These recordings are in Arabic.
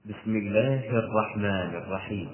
بسم الله الرحمن الرحيم.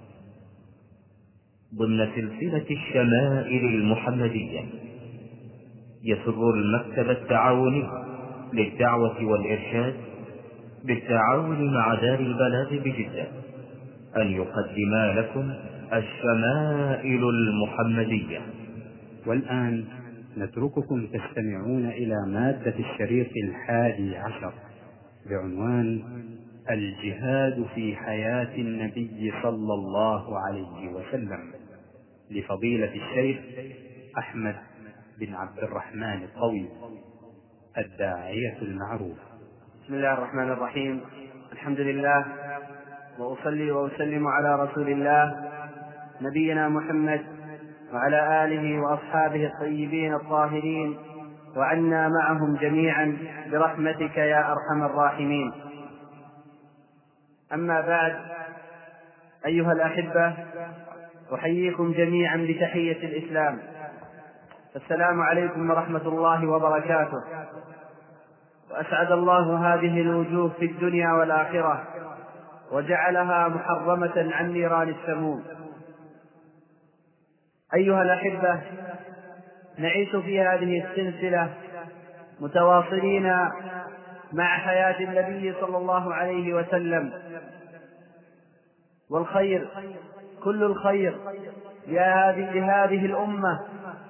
ضمن سلسلة الشمائل المحمدية، يسر المكتب التعاوني للدعوة والإرشاد بالتعاون مع دار البلاغ بجدة أن يقدم لكم الشمائل المحمدية. والآن نترككم تستمعون إلى مادة الشريط 11 بعنوان الجهاد في حياة النبي صلى الله عليه وسلم، لفضيلة الشيخ أحمد بن عبد الرحمن الطويل الداعية المعروف. بسم الله الرحمن الرحيم. الحمد لله، وأصلي وأسلم على رسول الله نبينا محمد وعلى آله وأصحابه الطيبين الطاهرين، وعنا معهم جميعا برحمتك يا أرحم الراحمين. أما بعد، أيها الأحبة، أحييكم جميعا بتحية الإسلام، السلام عليكم ورحمة الله وبركاته. وأسعد الله هذه الوجوه في الدنيا والآخرة، وجعلها محرمة عن نيران السموم. أيها الأحبة، نعيش في هذه السلسلة متواصلين مع حياة النبي صلى الله عليه وسلم، والخير كل الخير لهذه الأمة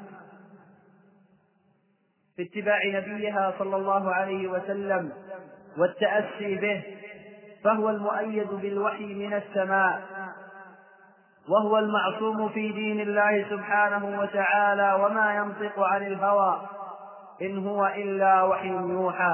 في اتباع نبيها صلى الله عليه وسلم والتأسي به، فهو المؤيد بالوحي من السماء، وهو المعصوم في دين الله سبحانه وتعالى، وما ينطق عن الهوى إن هو إلا وحي يوحى.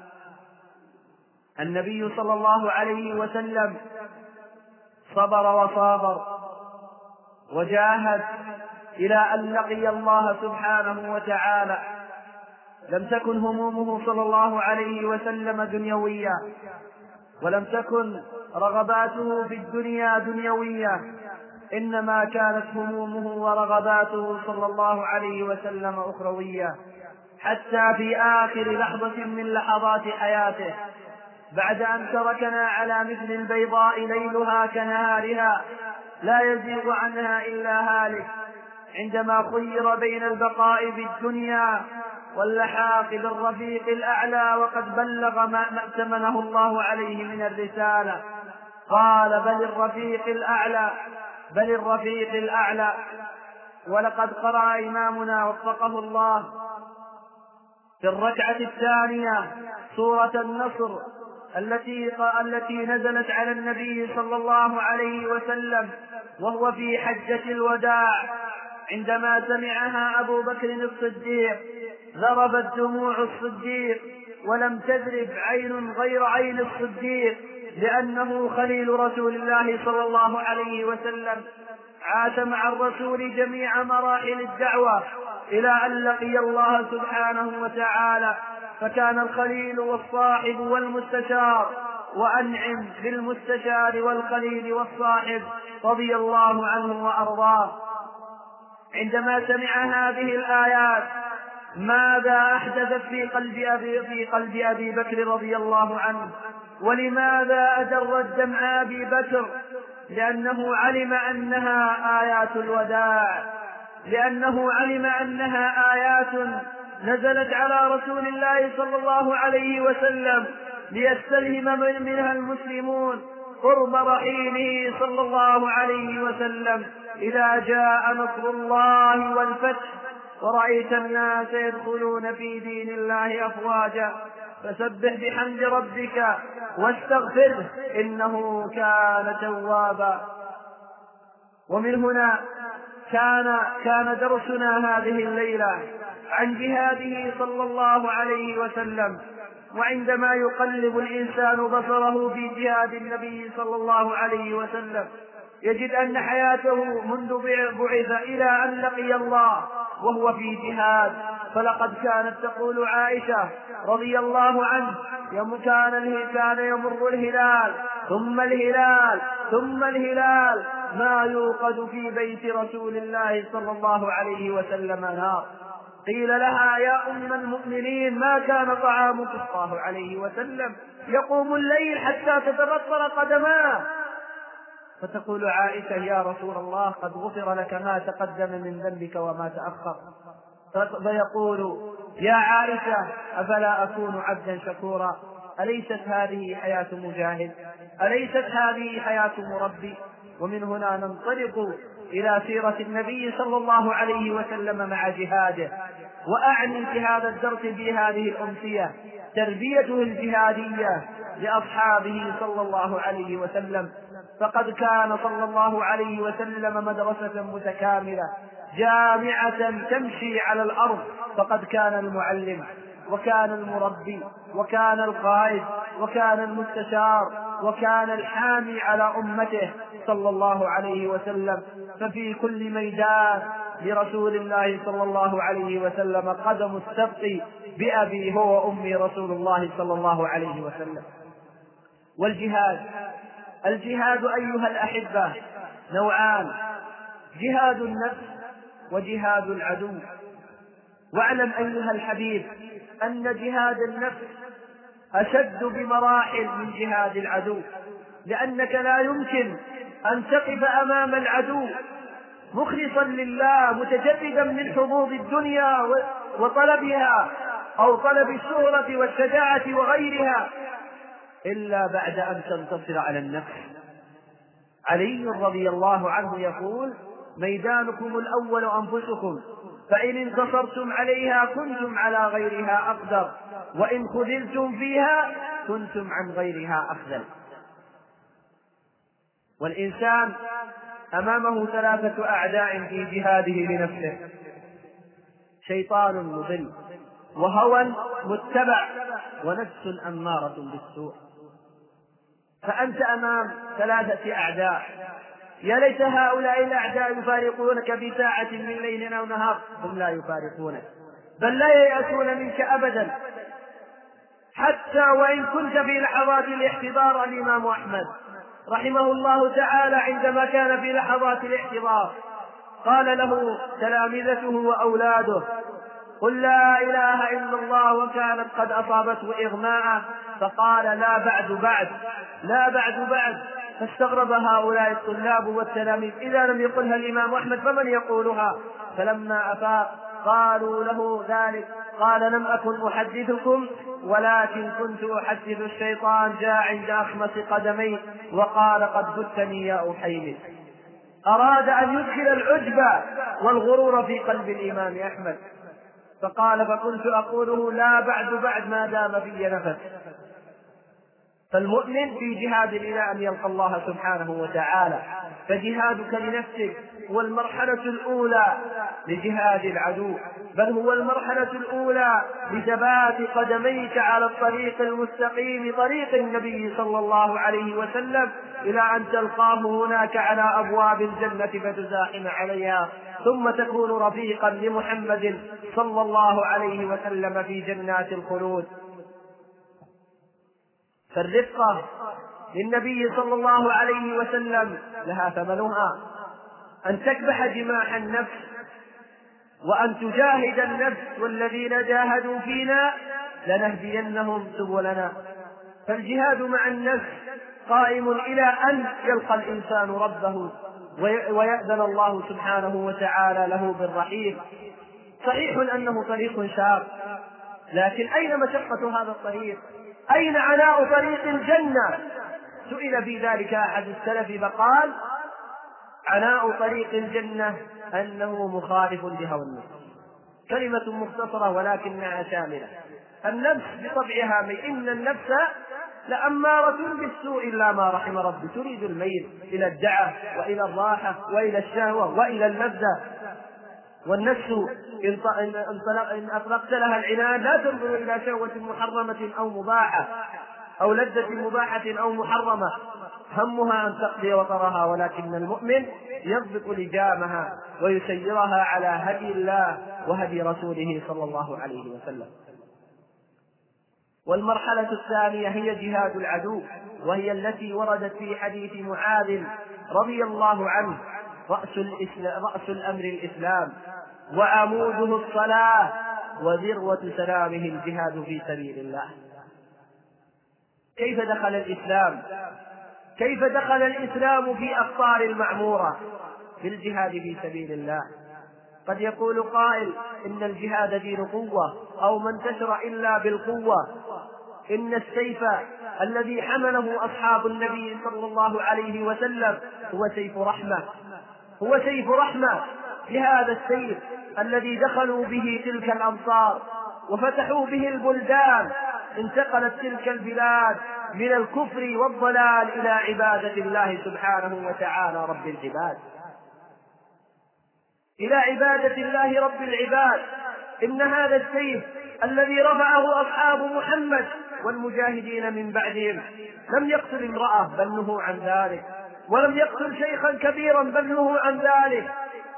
النبي صلى الله عليه وسلم صبر وصابر وجاهد إلى أن لقي الله سبحانه وتعالى. لم تكن همومه صلى الله عليه وسلم دنيوية، ولم تكن رغباته في الدنيا دنيوية، إنما كانت همومه ورغباته صلى الله عليه وسلم أخروية، حتى في آخر لحظة من لحظات حياته، بعد أن تركنا على مثل البيضاء ليلها كنهارها لا يزيغ عنها إلا هالك، عندما خير بين البقاء في الدنيا واللحاق بالرفيق الأعلى وقد بلغ ما ائتمنه الله عليه من الرسالة، قال بل الرفيق الأعلى. ولقد قرأ إمامنا وفقه الله في الركعة الثانية سورة النصر التي نزلت على النبي صلى الله عليه وسلم وهو في حجة الوداع. عندما سمعها أبو بكر الصديق ذربت دموع الصديق، ولم تذرب عين غير عين الصديق، لأنه خليل رسول الله صلى الله عليه وسلم، عاش مع الرسول جميع مراحل الدعوة إلى أن لقي الله سبحانه وتعالى، فكان الخليل والصاحب والمستشار، وأنعم بالمستشار والخليل والصاحب رضي الله عنه وأرضاه. عندما سمع هذه الآيات ماذا أحدثت في قلب أبي بكر رضي الله عنه؟ ولماذا أدر الدمع أبي بكر؟ لأنه علم أنها آيات الوداع، لأنه علم أنها آيات نزلت على رسول الله صلى الله عليه وسلم ليستلهم منها المسلمون قرب رحيله صلى الله عليه وسلم إذا جاء نصر الله والفتح ورأيت الناس يدخلون في دين الله أفواجا فسبح بحمد ربك واستغفره إنه كان توابا. ومن هنا كان درسنا هذه الليلة عن جهاده صلى الله عليه وسلم. وعندما يقلب الإنسان بصره في جهاد النبي صلى الله عليه وسلم يجد أن حياته منذ بعث إلى أن لقي الله وهو في جهاد. فلقد كانت تقول عائشة رضي الله عنه كان يمر الهلال ثم الهلال ما يوقد في بيت رسول الله صلى الله عليه وسلم نار. قيل لها يا أم المؤمنين ما كان طعامك؟ صلى الله عليه وسلم يقوم الليل حتى تتبطر قدماه. فتقول عائشة يا رسول الله قد غفر لك ما تقدم من ذنبك وما تأخر. فيقول يا عائشة أفلا أكون عبدا شكورا؟ أليست هذه حياة مجاهد؟ أليست هذه حياة مربي؟ ومن هنا ننطلق إلى سيرة النبي صلى الله عليه وسلم مع جهاده. وأعني في هذا الدرس بهذه الأمسية تربيته الجهادية لأصحابه صلى الله عليه وسلم. فقد كان صلى الله عليه وسلم مدرسة متكاملة جامعة تمشي على الأرض. فقد كان المعلم وكان المربي وكان القائد وكان المستشار وكان الحامي على أمته صلى الله عليه وسلم. ففي كل ميدان لرسول الله صلى الله عليه وسلم قدم السبق بأبي هو وأمي رسول الله صلى الله عليه وسلم. الجهاد أيها الأحبة نوعان: جهاد النفس وجهاد العدو. واعلم أيها الحبيب أن جهاد النفس أشد بمراحل من جهاد العدو، لأنك لا يمكن أن تقف أمام العدو مخلصا لله متجردا من حظوظ الدنيا وطلبها أو طلب الشهرة والشجاعة وغيرها إلا بعد أن تنتصر على النفس. علي رضي الله عنه يقول ميدانكم الأول أنفسكم، فإن انتصرتم عليها كنتم على غيرها أقدر، وإن خذلتم فيها كنتم عن غيرها أخذل. والإنسان أمامه ثلاثة أعداء في جهاده لنفسه: شيطان مضل، وهوى متبع، ونفس أمارة بالسوء. فأنت أمام ثلاثة أعداء، يا ليت هؤلاء الأعداء يفارقونك في ساعة من ليل أو نهار، هم لا يفارقونك، بل لا ييأسون منك أبدا. حتى وإن كنت في لحظات الاحتضار، الإمام أحمد رحمه الله تعالى عندما كان في لحظات الاحتضار قال له تلامذته وأولاده: قل لا إله إلا الله، وكانت قد أصابته إغماء، فقال لا بعد. فاستغرب هؤلاء الطلاب والتلاميذ، إذا لم يقلها الإمام أحمد فمن يقولها؟ فلما أفاق قالوا له ذلك قال: لم أكن أحدثكم ولكن كنت أحدث الشيطان، جاء عند أخمص قدمي وقال: قد فتني يا أحيمي. أراد أن يدخل العجب والغرور في قلب الإمام أحمد، فقال: فكنت أقوله لا بعد ما دام في نفس. فالمؤمن في جهاد إلى أن يلقى الله سبحانه وتعالى، فجهادك لنفسك هو المرحلة الأولى لجهاد العدو، بل هو المرحلة الأولى لثبات قدميك على الطريق المستقيم، طريق النبي صلى الله عليه وسلم، إلى أن تلقاه هناك على أبواب الجنة فتزاحم عليها، ثم تكون رفيقا لمحمد صلى الله عليه وسلم في جنات الخلود. فالرفقة للنبي صلى الله عليه وسلم لها ثمنها: أن تكبح جماح النفس، وأن تجاهد النفس، والذين جاهدوا فينا لنهدينهم سبلنا. فالجهاد مع النفس قائم إلى أن يلقى الإنسان ربه ويأذن الله سبحانه وتعالى له بالرحيل. صحيح أنه طريق شاق، لكن أين مشقة هذا الطريق؟ أين عناء طريق الجنة؟ سئل في ذلك أحد السلف فقال: عناء طريق الجنة أنه مخالف لهوى النفس. كلمة مختصرة ولكنها شاملة. النفس بطبعها إن النفس لأمارة بالسوء إلا ما رحم ربي، تريد الميل إلى الدعة وإلى الراحة وإلى الشهوة وإلى اللذة. والنفس إن أطلقت لها العنان لا تنظر إلى شهوة محرمة أو مباحة أو لذة مباحة أو محرمة، همها أن تقضي وطرها. ولكن المؤمن يضبط لجامها ويسيرها على هدي الله وهدي رسوله صلى الله عليه وسلم. والمرحلة الثانية هي جهاد العدو، وهي التي وردت في حديث معاذ رضي الله عنه: رأس الأمر الإسلام، وعموده الصلاة، وذروة سلامه الجهاد في سبيل الله. كيف دخل الإسلام في أقطار المعمورة بالجهاد في سبيل الله؟ قد يقول قائل إن الجهاد دين قوة، أو ما انتشر إلا بالقوة. إن السيف الذي حمله أصحاب النبي صلى الله عليه وسلم هو سيف رحمة. بهذا السيف الذي دخلوا به تلك الأمصار وفتحوا به البلدان، انتقلت تلك البلاد من الكفر والضلال إلى عبادة الله سبحانه وتعالى رب العباد، إلى عبادة الله رب العباد. إن هذا السيف الذي رفعه أصحاب محمد والمجاهدين من بعدهم لم يقتل امرأة بل نهوا عن ذلك، ولم يقتل شيخا كبيرا بل نهوا عن ذلك،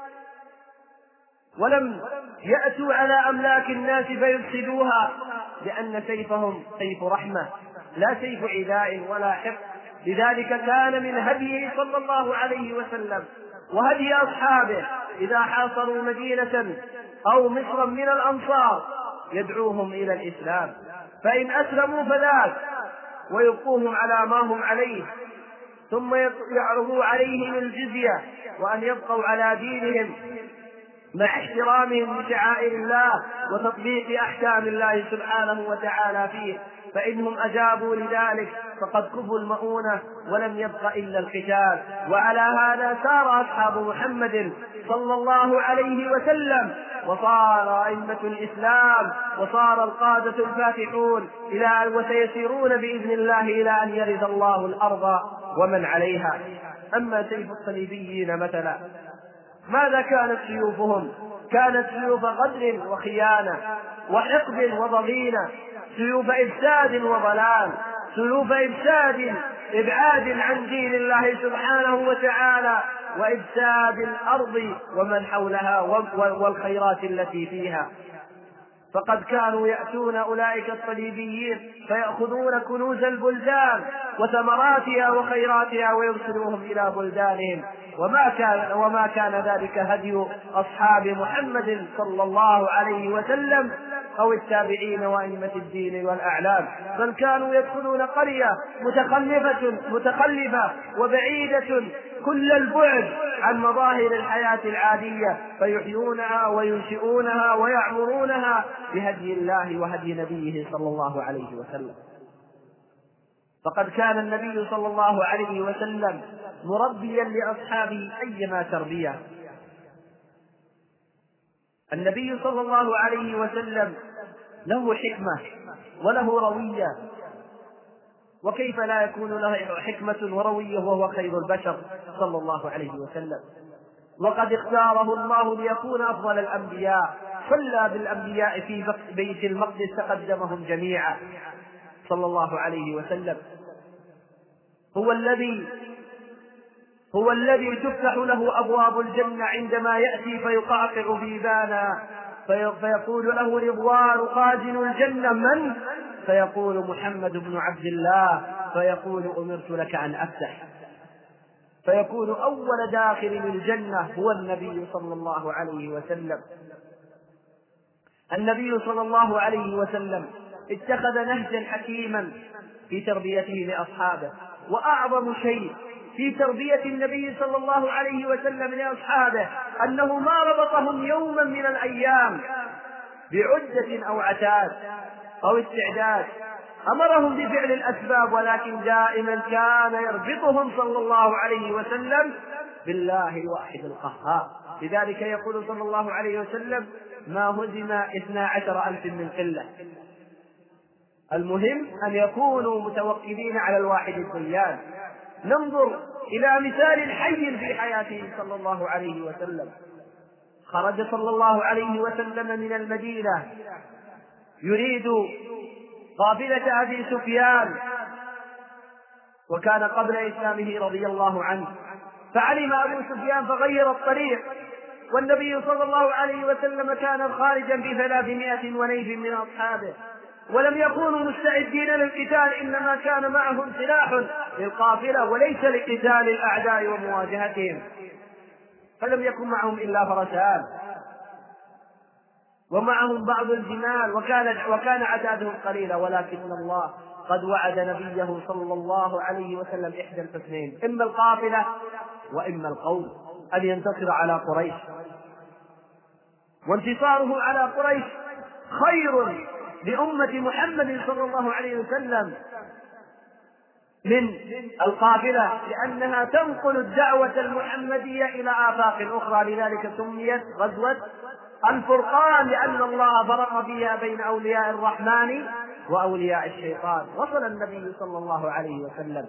ولم يأتوا على أملاك الناس فيفسدوها، لأن سيفهم سيف رحمة لا سيف عداء ولا حقد. لذلك كان من هديه صلى الله عليه وسلم وهدي أصحابه إذا حاصروا مدينة أو مصرا من الأنصار يدعوهم إلى الإسلام، فإن أسلموا فذاك، ويبقوهم على ما هم عليه، ثم يعرضوا عليهم الجزية وأن يبقوا على دينهم مع احترامهم لشعائر الله وتطبيق أحكام الله سبحانه وتعالى فيه. فإنهم أجابوا لذلك فقد كفوا المؤونة ولم يبق إلا القتال. وعلى هذا سار أصحاب محمد صلى الله عليه وسلم، وصار أئمة الإسلام، وصار القادة الفاتحون وسيسيرون بإذن الله إلى أن يرث الله الأرض ومن عليها. أما سيف الصليبيين مثلا، ماذا كانت سيوفهم؟ كانت سيوف غدر وخيانة وحقد وضغينة، سيوف إفساد وضلال، سيوف إبعاد عن دين الله سبحانه وتعالى، وإفساد الأرض ومن حولها والخيرات التي فيها. فقد كانوا يأتون أولئك الصليبيين فيأخذون كنوز البلدان وثمراتها وخيراتها ويرسلوهم إلى بلدانهم، وما كان ذلك هدي أصحاب محمد صلى الله عليه وسلم أو التابعين وأئمة الدين والأعلام، بل كانوا يدخلون قرية متخلفة وبعيدة كل البعد عن مظاهر الحياة العادية، فيحيونها وينشئونها ويعمرونها بهدي الله وهدي نبيه صلى الله عليه وسلم. فقد كان النبي صلى الله عليه وسلم مربيا لأصحابه أيما تربية. النبي صلى الله عليه وسلم له حكمة وله روية، وكيف لا يكون له حكمة وروية وهو خير البشر صلى الله عليه وسلم؟ وقد اختاره الله ليكون أفضل الأنبياء، صلى بالأنبياء في بيت المقدس تقدمهم جميعا صلى الله عليه وسلم. هو الذي تفتح له أبواب الجنة عندما يأتي فيقعقع بيبانا فيقول له رضوان خازن الجنة من؟ فيقول محمد بن عبد الله، فيقول أمرت لك أن أفتح، فيكون أول داخل الجنة هو النبي صلى الله عليه وسلم. النبي صلى الله عليه وسلم اتخذ نهجا حكيما في تربيته لأصحابه، وأعظم شيء في تربية النبي صلى الله عليه وسلم لأصحابه أنه ما ربطهم يوما من الأيام بعدة أو عتاد أو استعداد، أمرهم بفعل الأسباب، ولكن دائما كان يربطهم صلى الله عليه وسلم بالله الواحد القهار. لذلك يقول صلى الله عليه وسلم ما هزم 12,000 من قلة. المهم أن يكونوا متوكلين على الواحد الديان. ننظر إلى مثال حي في حياته صلى الله عليه وسلم. خرج صلى الله عليه وسلم من المدينة يريد قافلة أبي سفيان، وكان قبل إسلامه رضي الله عنه، فعلم أبو سفيان فغير الطريق، والنبي صلى الله عليه وسلم كان خارجا ب300 ونيف من أصحابه، ولم يكونوا مستعدين للقتال، إنما كان معهم سلاح للقافلة وليس لقتال الأعداء ومواجهتهم، فلم يكن معهم إلا فرسان. ومعهم بعض الجمال، وكان عددهم قليلا، ولكن الله قد وعد نبيه صلى الله عليه وسلم إحدى الحسنين، إما القافلة وإما القوم، أن ينتصر على قريش. وانتصاره على قريش خير لأمة محمد صلى الله عليه وسلم من القافلة، لأنها تنقل الدعوة المحمدية إلى آفاق أخرى. لذلك سميت غزوة الفرقان، لأن الله فرق فيها بين أولياء الرحمن وأولياء الشيطان. وصل النبي صلى الله عليه وسلم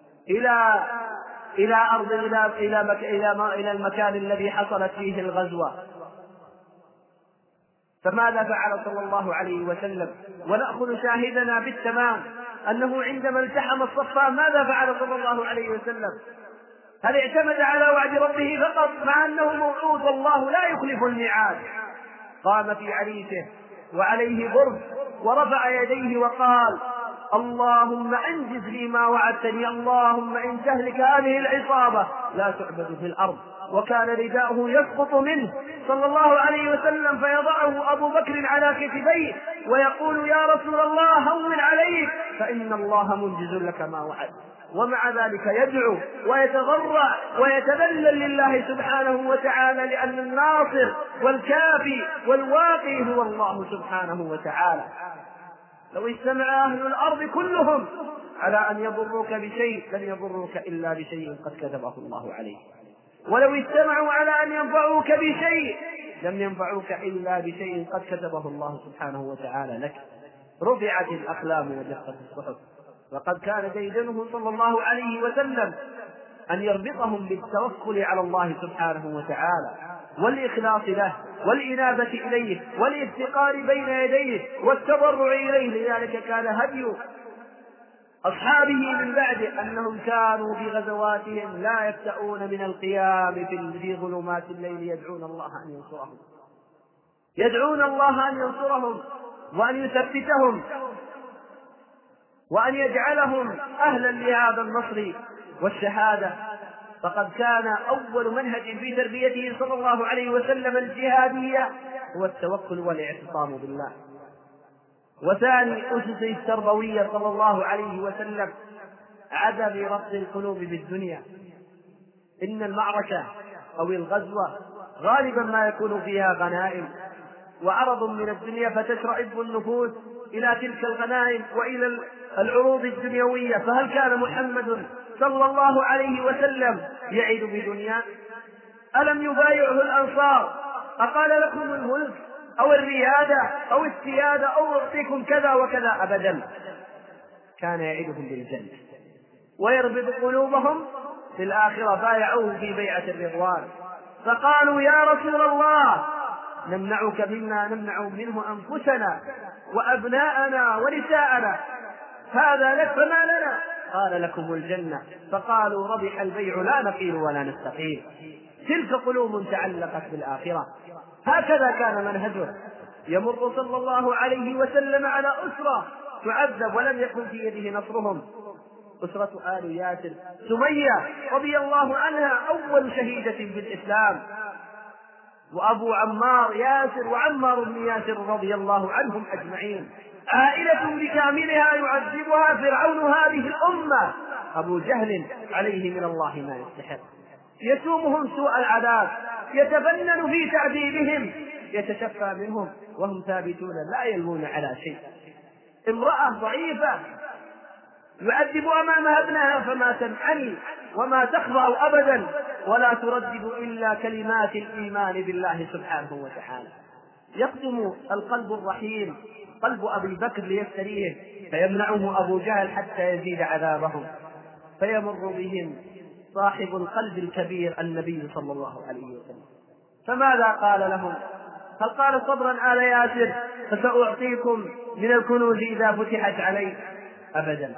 إلى المكان الذي حصلت فيه الغزوة. فماذا فعل صلى الله عليه وسلم؟ ونأخذ شاهدنا بالتمام أنه عندما التحم الصفان ماذا فعل صلى الله عليه وسلم؟ هل اعتمد على وعد ربه فقط مع أنه موعود والله لا يخلف الميعاد؟ قام في عريشه وعليه برد ورفع يديه وقال: اللهم أنجز لي ما وعدتني، اللهم إن تهلك هذه العصابة لا تعبد في الأرض. وكان رداؤه يسقط منه صلى الله عليه وسلم، فيضعه أبو بكر على كتفيه ويقول: يا رسول الله هون عليك فإن الله منجز لك ما وعد. ومع ذلك يدعو ويتضرع ويتذلل لله سبحانه وتعالى، لأن الناصر والكافي والواقي هو الله سبحانه وتعالى. لو اجتمع أهل الأرض كلهم على أن يضروك بشيء لن يضروك إلا بشيء قد كتبه الله عليه، ولو اجتمعوا على أن ينفعوك بشيء لم ينفعوك إلا بشيء قد كتبه الله سبحانه وتعالى لك. رفعت الأقلام وجفت الصحف، وقد كان ديدنه صلى الله عليه وسلم أن يربطهم بالتوكل على الله سبحانه وتعالى، والإخلاص له، والإنابة إليه، والافتقار بين يديه، والتضرع إليه. لذلك كان هدي أصحابه من بعد أنهم كانوا في غزواتهم لا يفتؤون من القيام في ظلمات الليل يدعون الله أن ينصرهم وأن يثبتهم وأن يجعلهم أهلا لهذا النصر والشهادة. فقد كان أول منهج في تربيته صلى الله عليه وسلم الجهادية هو التوكل والاعتصام بالله. وثاني أسس التربوية صلى الله عليه وسلم عدم ربط القلوب بالدنيا. إن المعركة أو الغزوة غالبا ما يكون فيها غنائم وعرض من الدنيا، فتشرئب النفوس إلى تلك الغنائم وإلى العروض الدنيوية. فهل كان محمد صلى الله عليه وسلم يعد بدنيا؟ ألم يبايعه الأنصار؟ أقال لكم الملك أو الريادة أو السيادة أو أعطيكم كذا وكذا؟ أبدا، كان يعدهم بالجنة ويربط قلوبهم في الآخرة. بايعوه في بيعة الرضوان فقالوا: يا رسول الله نمنعك مما نمنع منه أنفسنا وأبناءنا ونساءنا، هذا لك فما لنا؟ قال: لكم الجنة. فقالوا: ربح البيع لا نقيل ولا نستقيل. تلك قلوب تعلقت بالآخرة. هكذا كان منهجه. يمر صلى الله عليه وسلم على أسرة تعذب ولم يكن في يده نصرهم، أسرة آل ياسر. سمية رضي الله عنها أول شهيدة في الإسلام، وأبو عمار ياسر وعمار بن ياسر رضي الله عنهم أجمعين. عائلة بكاملها يعذبها فرعون هذه الأمة أبو جهل عليه من الله ما يستحق، يسومهم سوء العذاب، يتفنن في تعذيبهم، يتشفى منهم وهم ثابتون لا يلوون على شيء. امرأة ضعيفة يعذب أمامها ابنها فما تنحني وما تخضع أبدا ولا تردد إلا كلمات الإيمان بالله سبحانه وتعالى. يقدم القلب الرحيم قلب أبي بكر ليفتريه، فيمنعه أبو جهل حتى يزيد عذابهم، فيمر بهم صاحب القلب الكبير النبي صلى الله عليه وسلم. فماذا قال لهم؟ هل قال: صبرا آل ياسر فسأعطيكم من الكنوز إذا فتحت عليه؟ أبدا.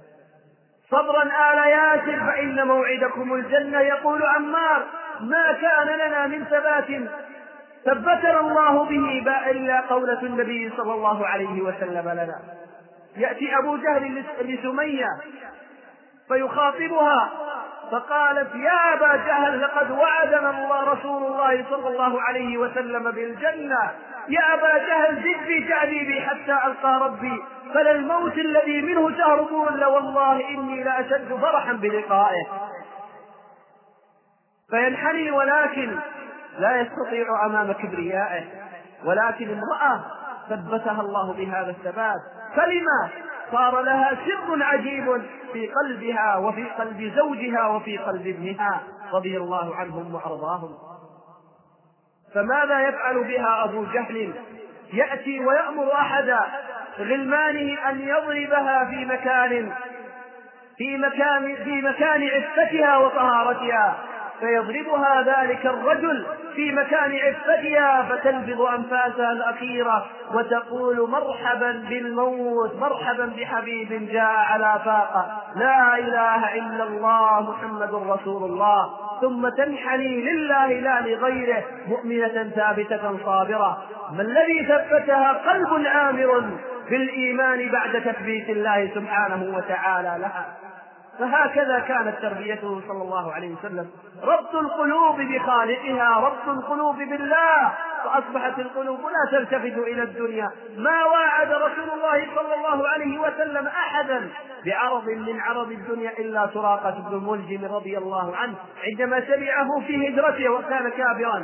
صبرا آل ياسر فإن موعدكم الجنة. يقول عمار: ما كان لنا من ثبات ثبتنا الله به إلا قولة النبي صلى الله عليه وسلم لنا. يأتي أبو جهل لسمية فيخاطبها فقالت يا أبا جهل لقد وعدنا الله رسول الله صلى الله عليه وسلم بالجنة، يا أبا جهل زد في تعذيبي حتى ألقى ربي، فللموت الذي منه تهربون والله إني لأشد فرحا بلقائه. فينحني ولكن لا يستطيع أمام كبريائه، ولكن امرأة ثبتها الله بهذا الثبات، كلمة صار لها سر عجيب في قلبها وفي قلب زوجها وفي قلب ابنها رضي الله عنهم وأرضاهم. فماذا يفعل بها أبو جهل؟ يأتي ويأمر أحد غلمانه أن يضربها في مكان عفتها وطهارتها، فيضربها ذلك الرجل في مكان عفتها فتلفظ أنفاسها الأخيرة وتقول مرحبا بالموت، مرحبا بحبيب جاء على فاقة، لا إله إلا الله محمد رسول الله، ثم تنحني لله لا لغيره مؤمنة ثابتة صابرة. ما الذي ثبتها؟ قلب عامر بالإيمان بعد تثبيت الله سبحانه وتعالى لها. فهكذا كانت تربيته صلى الله عليه وسلم، ربط القلوب بخالقها، ربط القلوب بالله، فأصبحت القلوب لا تلتفت إلى الدنيا. ما واعد رسول الله صلى الله عليه وسلم أحدا بعرض من عرض الدنيا إلا سراقة بن ملجم رضي الله عنه عندما سمعه في هجرته وكان كافرا،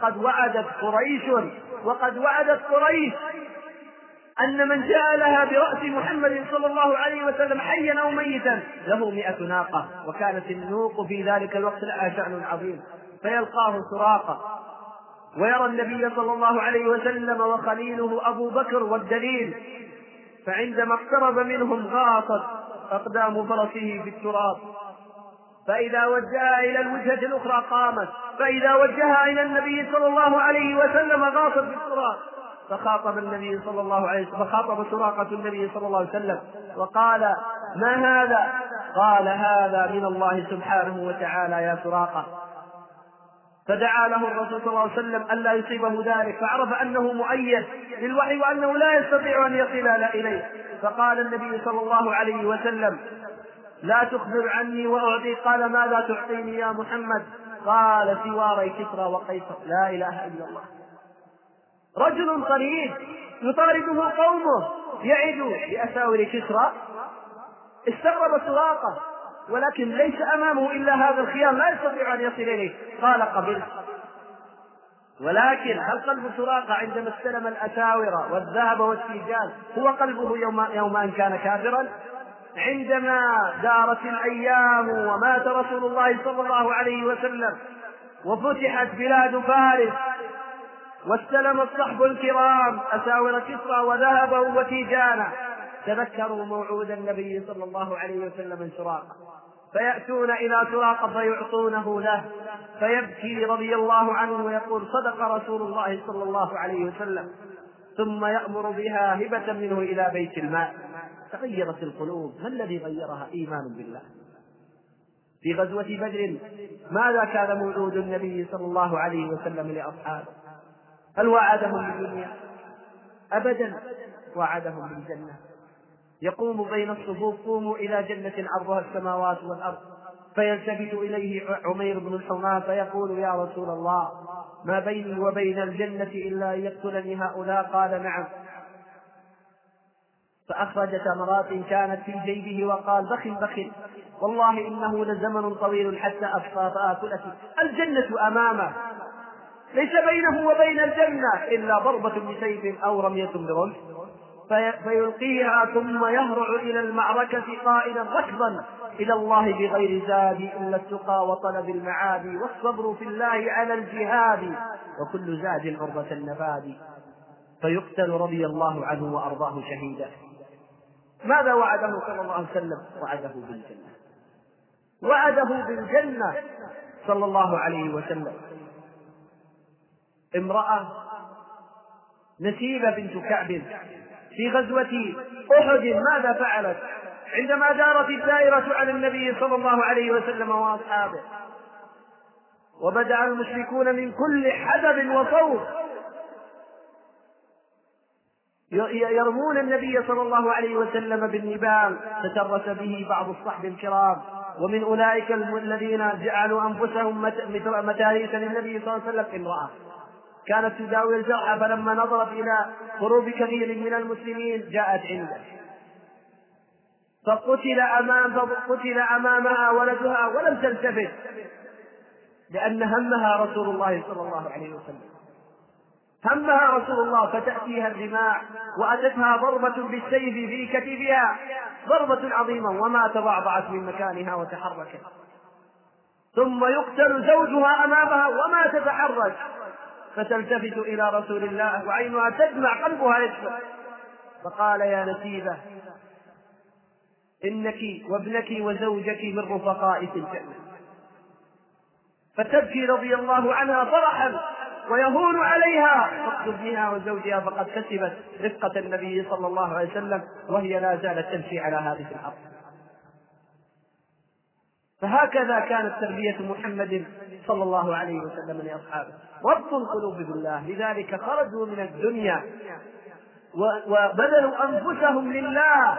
وقد وعدت قريش أن من جاء لها برأس محمد صلى الله عليه وسلم حيا أو ميتا له 100 ناقة، وكانت النوق في ذلك الوقت لها شأن عظيم. فيلقاه سراقة ويرى النبي صلى الله عليه وسلم وخليله أبو بكر والدليل، فعندما اقترب منهم غاصت أقدام فرسه في التراب، فإذا وجهها إلى الوجهة الأخرى قامت، فإذا وجهها إلى النبي صلى الله عليه وسلم غاصت في التراب. فخاطب النبي صلى الله عليه وسلم، فخاطب سراقة النبي صلى الله عليه وسلم وقال ما هذا؟ قال هذا من الله سبحانه وتعالى يا سراقة. فدعا له الرسول صلى الله عليه وسلم ألا يصيبه ذلك، فعرف أنه مؤيد بالوحي وأنه لا يستطيع أن يصل إليه. فقال النبي صلى الله عليه وسلم لا تخبر عني وأعطي. قال ماذا تعطيني يا محمد؟ قال سواري كسرى وقيصر. لا إله إلا الله. رجل قريب يطارده قومه يعد بأساور كسرى. استغرب سراقة، ولكن ليس أمامه إلا هذا الخيام لا يستطيع أن يصل إليه. قال قبلت. ولكن هل قلب سراقة عندما استلم الأساور والذهب والسجال هو قلبه يوم أن كان كافرا؟ عندما دارت الأيام ومات رسول الله صلى الله عليه وسلم وفتحت بلاد فارس واستلم الصحب الكرام أساور كسرى وذهبه وتيجانه، تذكروا موعود النبي صلى الله عليه وسلم من سراقة، فيأتون إلى سراقة فيعطونه له، فيبكي رضي الله عنه ويقول صدق رسول الله صلى الله عليه وسلم، ثم يأمر بها هبة منه إلى بيت المال. تغيرت القلوب. ما الذي غيرها؟ إيمان بالله. في غزوة بدر ماذا كان موعود النبي صلى الله عليه وسلم لأصحابه؟ هل وعدهم بالدنيا؟ أبدا، وعدهم بالجنة. يقوم بين الصفوف قوموا إلى جنة عرضها السماوات والأرض، فيلتفت إليه عمير بن الحمام فيقول يا رسول الله ما بيني وبين الجنة إلا أن يقتلني هؤلاء؟ قال نعم. فأخرج تمرات كانت في جيبه وقال بخ والله إنه لزمن طويل حتى أبقى فآكلك. الجنة أمامه، ليس بينه وبين الجنة إلا ضربة بسيف أو رمية برمح، فيلقيها ثم يهرع إلى المعركة قائلا ركضا إلى الله بغير زاد إلا التقى وطلب المعاد والصبر في الله على الجهاد وكل زاد عرضة النفاد، فيقتل رضي الله عنه وأرضاه شهيدا. ماذا وعده صلى الله عليه وسلم؟ وعده بالجنة صلى الله عليه وسلم. امرأة نسيبة بنت كعب في غزوة أحد ماذا فعلت عندما دارت الدائرة على النبي صلى الله عليه وسلم وأصحابه وبدأ المشركون من كل حدب وصوب يرمون النبي صلى الله عليه وسلم بالنبال، فترس به بعض الصحب الكرام ومن أولئك الذين جعلوا أنفسهم متاريثا للنبي صلى الله عليه وسلم امرأة كانت تداوي الجرحى، فلما نظرت إلى قلوب كثير من المسلمين جاءت عنده فقتل أمامها ولدها ولم تلتفت، لأن همها رسول الله صلى الله عليه وسلم، همها رسول الله، فتأتيها الرماح وأتتها ضربة بالسيف في كتفها ضربة عظيمة وما تضعضعت من مكانها وتحركت، ثم يقتل زوجها أمامها وما تتحرك، فتلتفت إلى رسول الله وعينها تدمع قلبها يشفق، فقال يا نسيبة إنك وابنك وزوجك من رفقاء في الجنة، فتبكي رضي الله عنها فرحا ويهون عليها فقد ابنها وزوجها، فقد كسبت رفقة النبي صلى الله عليه وسلم وهي لا زالت تمشي على هذه الأرض. فهكذا كانت تربية محمد صلى الله عليه وسلم لأصحابه، ربط القلوب بالله، لذلك خرجوا من الدنيا وبذلوا أنفسهم لله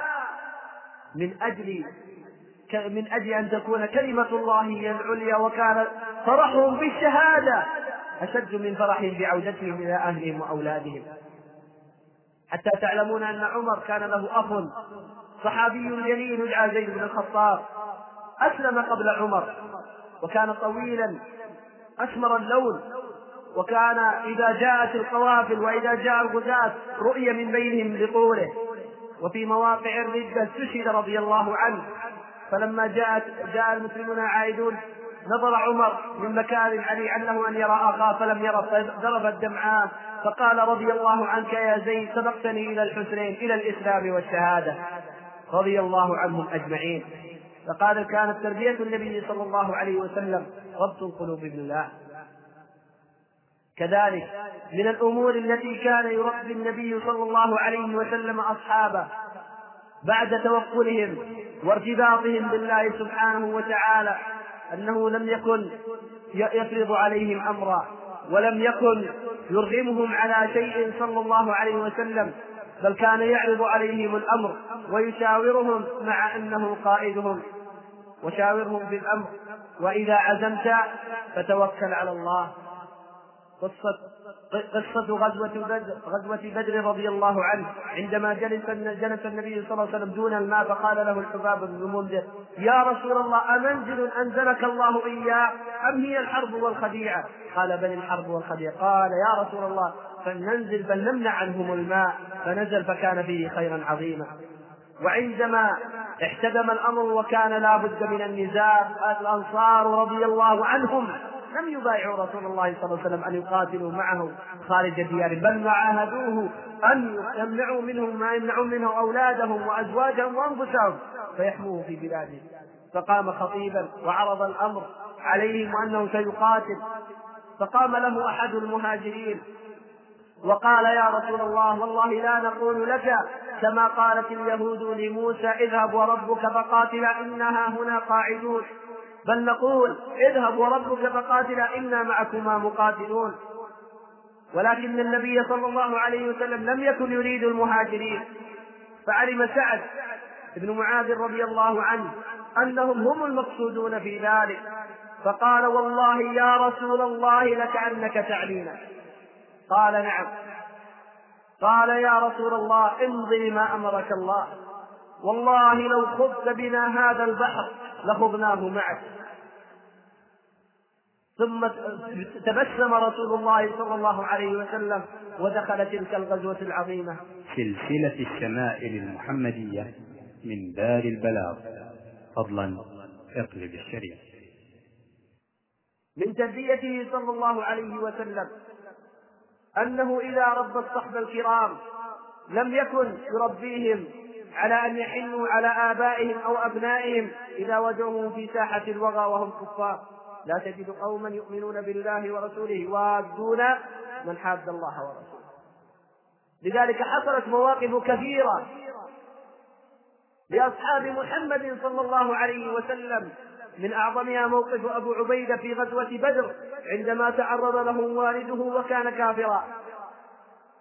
من أجل أن تكون كلمة الله هي العليا، وكان فرحهم بالشهادة أشد من فرحهم بعودتهم إلى أهلهم وأولادهم، حتى تعلمون أن عمر كان له أخ صحابي جليل يدعى زيد بن الخطاب، أسلم قبل عمر، وكان طويلا أسمر اللون، وكان إذا جاءت القوافل وإذا جاء الغزاة رؤي من بينهم بطوله، وفي مواقع الردة استشهد رضي الله عنه، فلما جاء المسلمون عائدون نظر عمر من مكان علي عنه أن يرى أخاه فلم يره، فضرب الدمعة فقال رضي الله عنك يا زيد سبقتني إلى الحسنين إلى الإسلام والشهادة، رضي الله عنهم أجمعين. فقال كانت تربية النبي صلى الله عليه وسلم ربط القلوب بالله. كذلك من الأمور التي كان يربي النبي صلى الله عليه وسلم أصحابه بعد توكلهم وارتباطهم بالله سبحانه وتعالى أنه لم يكن يفرض عليهم أمرا ولم يكن يرغمهم على شيء صلى الله عليه وسلم، بل كان يعرض عليهم الأمر ويشاورهم مع أنه قائدهم، وشاورهم في الأمر، وإذا عزمت فتوكل على الله. قصة غزوة بدر رضي الله عنه، عندما جلس النبي صلى الله عليه وسلم دون الماء فقال له الحباب بن المنذر يا رسول الله أمنزل أنزلك الله إياه أم هي الحرب والخديعة؟ قال بل الحرب والخديعة. قال يا رسول الله فلننزل بل نمنع عنهم الماء، فنزل فكان فيه خيرا عظيما. وعندما احتدم الأمر وكان لا بد من النزاع، الأنصار رضي الله عنهم لم يبايعوا رسول الله صلى الله عليه وسلم أن يقاتلوا معه خارج ديارهم، بل وعاهدوه أن يمنعوا منهم ما يمنعون منه أولادهم وأزواجهم وأنفسهم فيحموه في بلادهم. فقام خطيبا وعرض الأمر عليهم أنه سيقاتل، فقام له أحد المهاجرين وقال يا رسول الله والله لا نقول لك كما قالت اليهود لموسى اذهب وربك فقاتلا إنها هنا قاعدون، بل نقول اذهب وربك فقاتلا إنا معكما مقاتلون. ولكن النبي صلى الله عليه وسلم لم يكن يريد المهاجرين، فعلم سعد بن معاذ رضي الله عنه أنهم هم المقصودون في ذلك، فقال والله يا رسول الله لكأنك تعنينا. قال نعم. قال يا رسول الله امضي ما أمرك الله، والله لو خضت بنا هذا البحر لخضناه معك. ثم تبسم رسول الله صلى الله عليه وسلم ودخل تلك الغزوة العظيمة. سلسلة الشمائل المحمدية من دار البلاغ، فضلا اقلب الشريف. من تربيته صلى الله عليه وسلم أنه إذا ربى الصحب الكرام لم يكن يربيهم على أن يحنوا على آبائهم أو أبنائهم إذا وجدوهم في ساحة الوغى وهم كفار. لا تجد قوما يؤمنون بالله ورسوله يوادون من حاد الله ورسوله. لذلك حصلت مواقف كثيرة لأصحاب محمد صلى الله عليه وسلم، من أعظمها موقف أبو عبيدة في غزوة بدر عندما تعرض له والده وكان كافرا،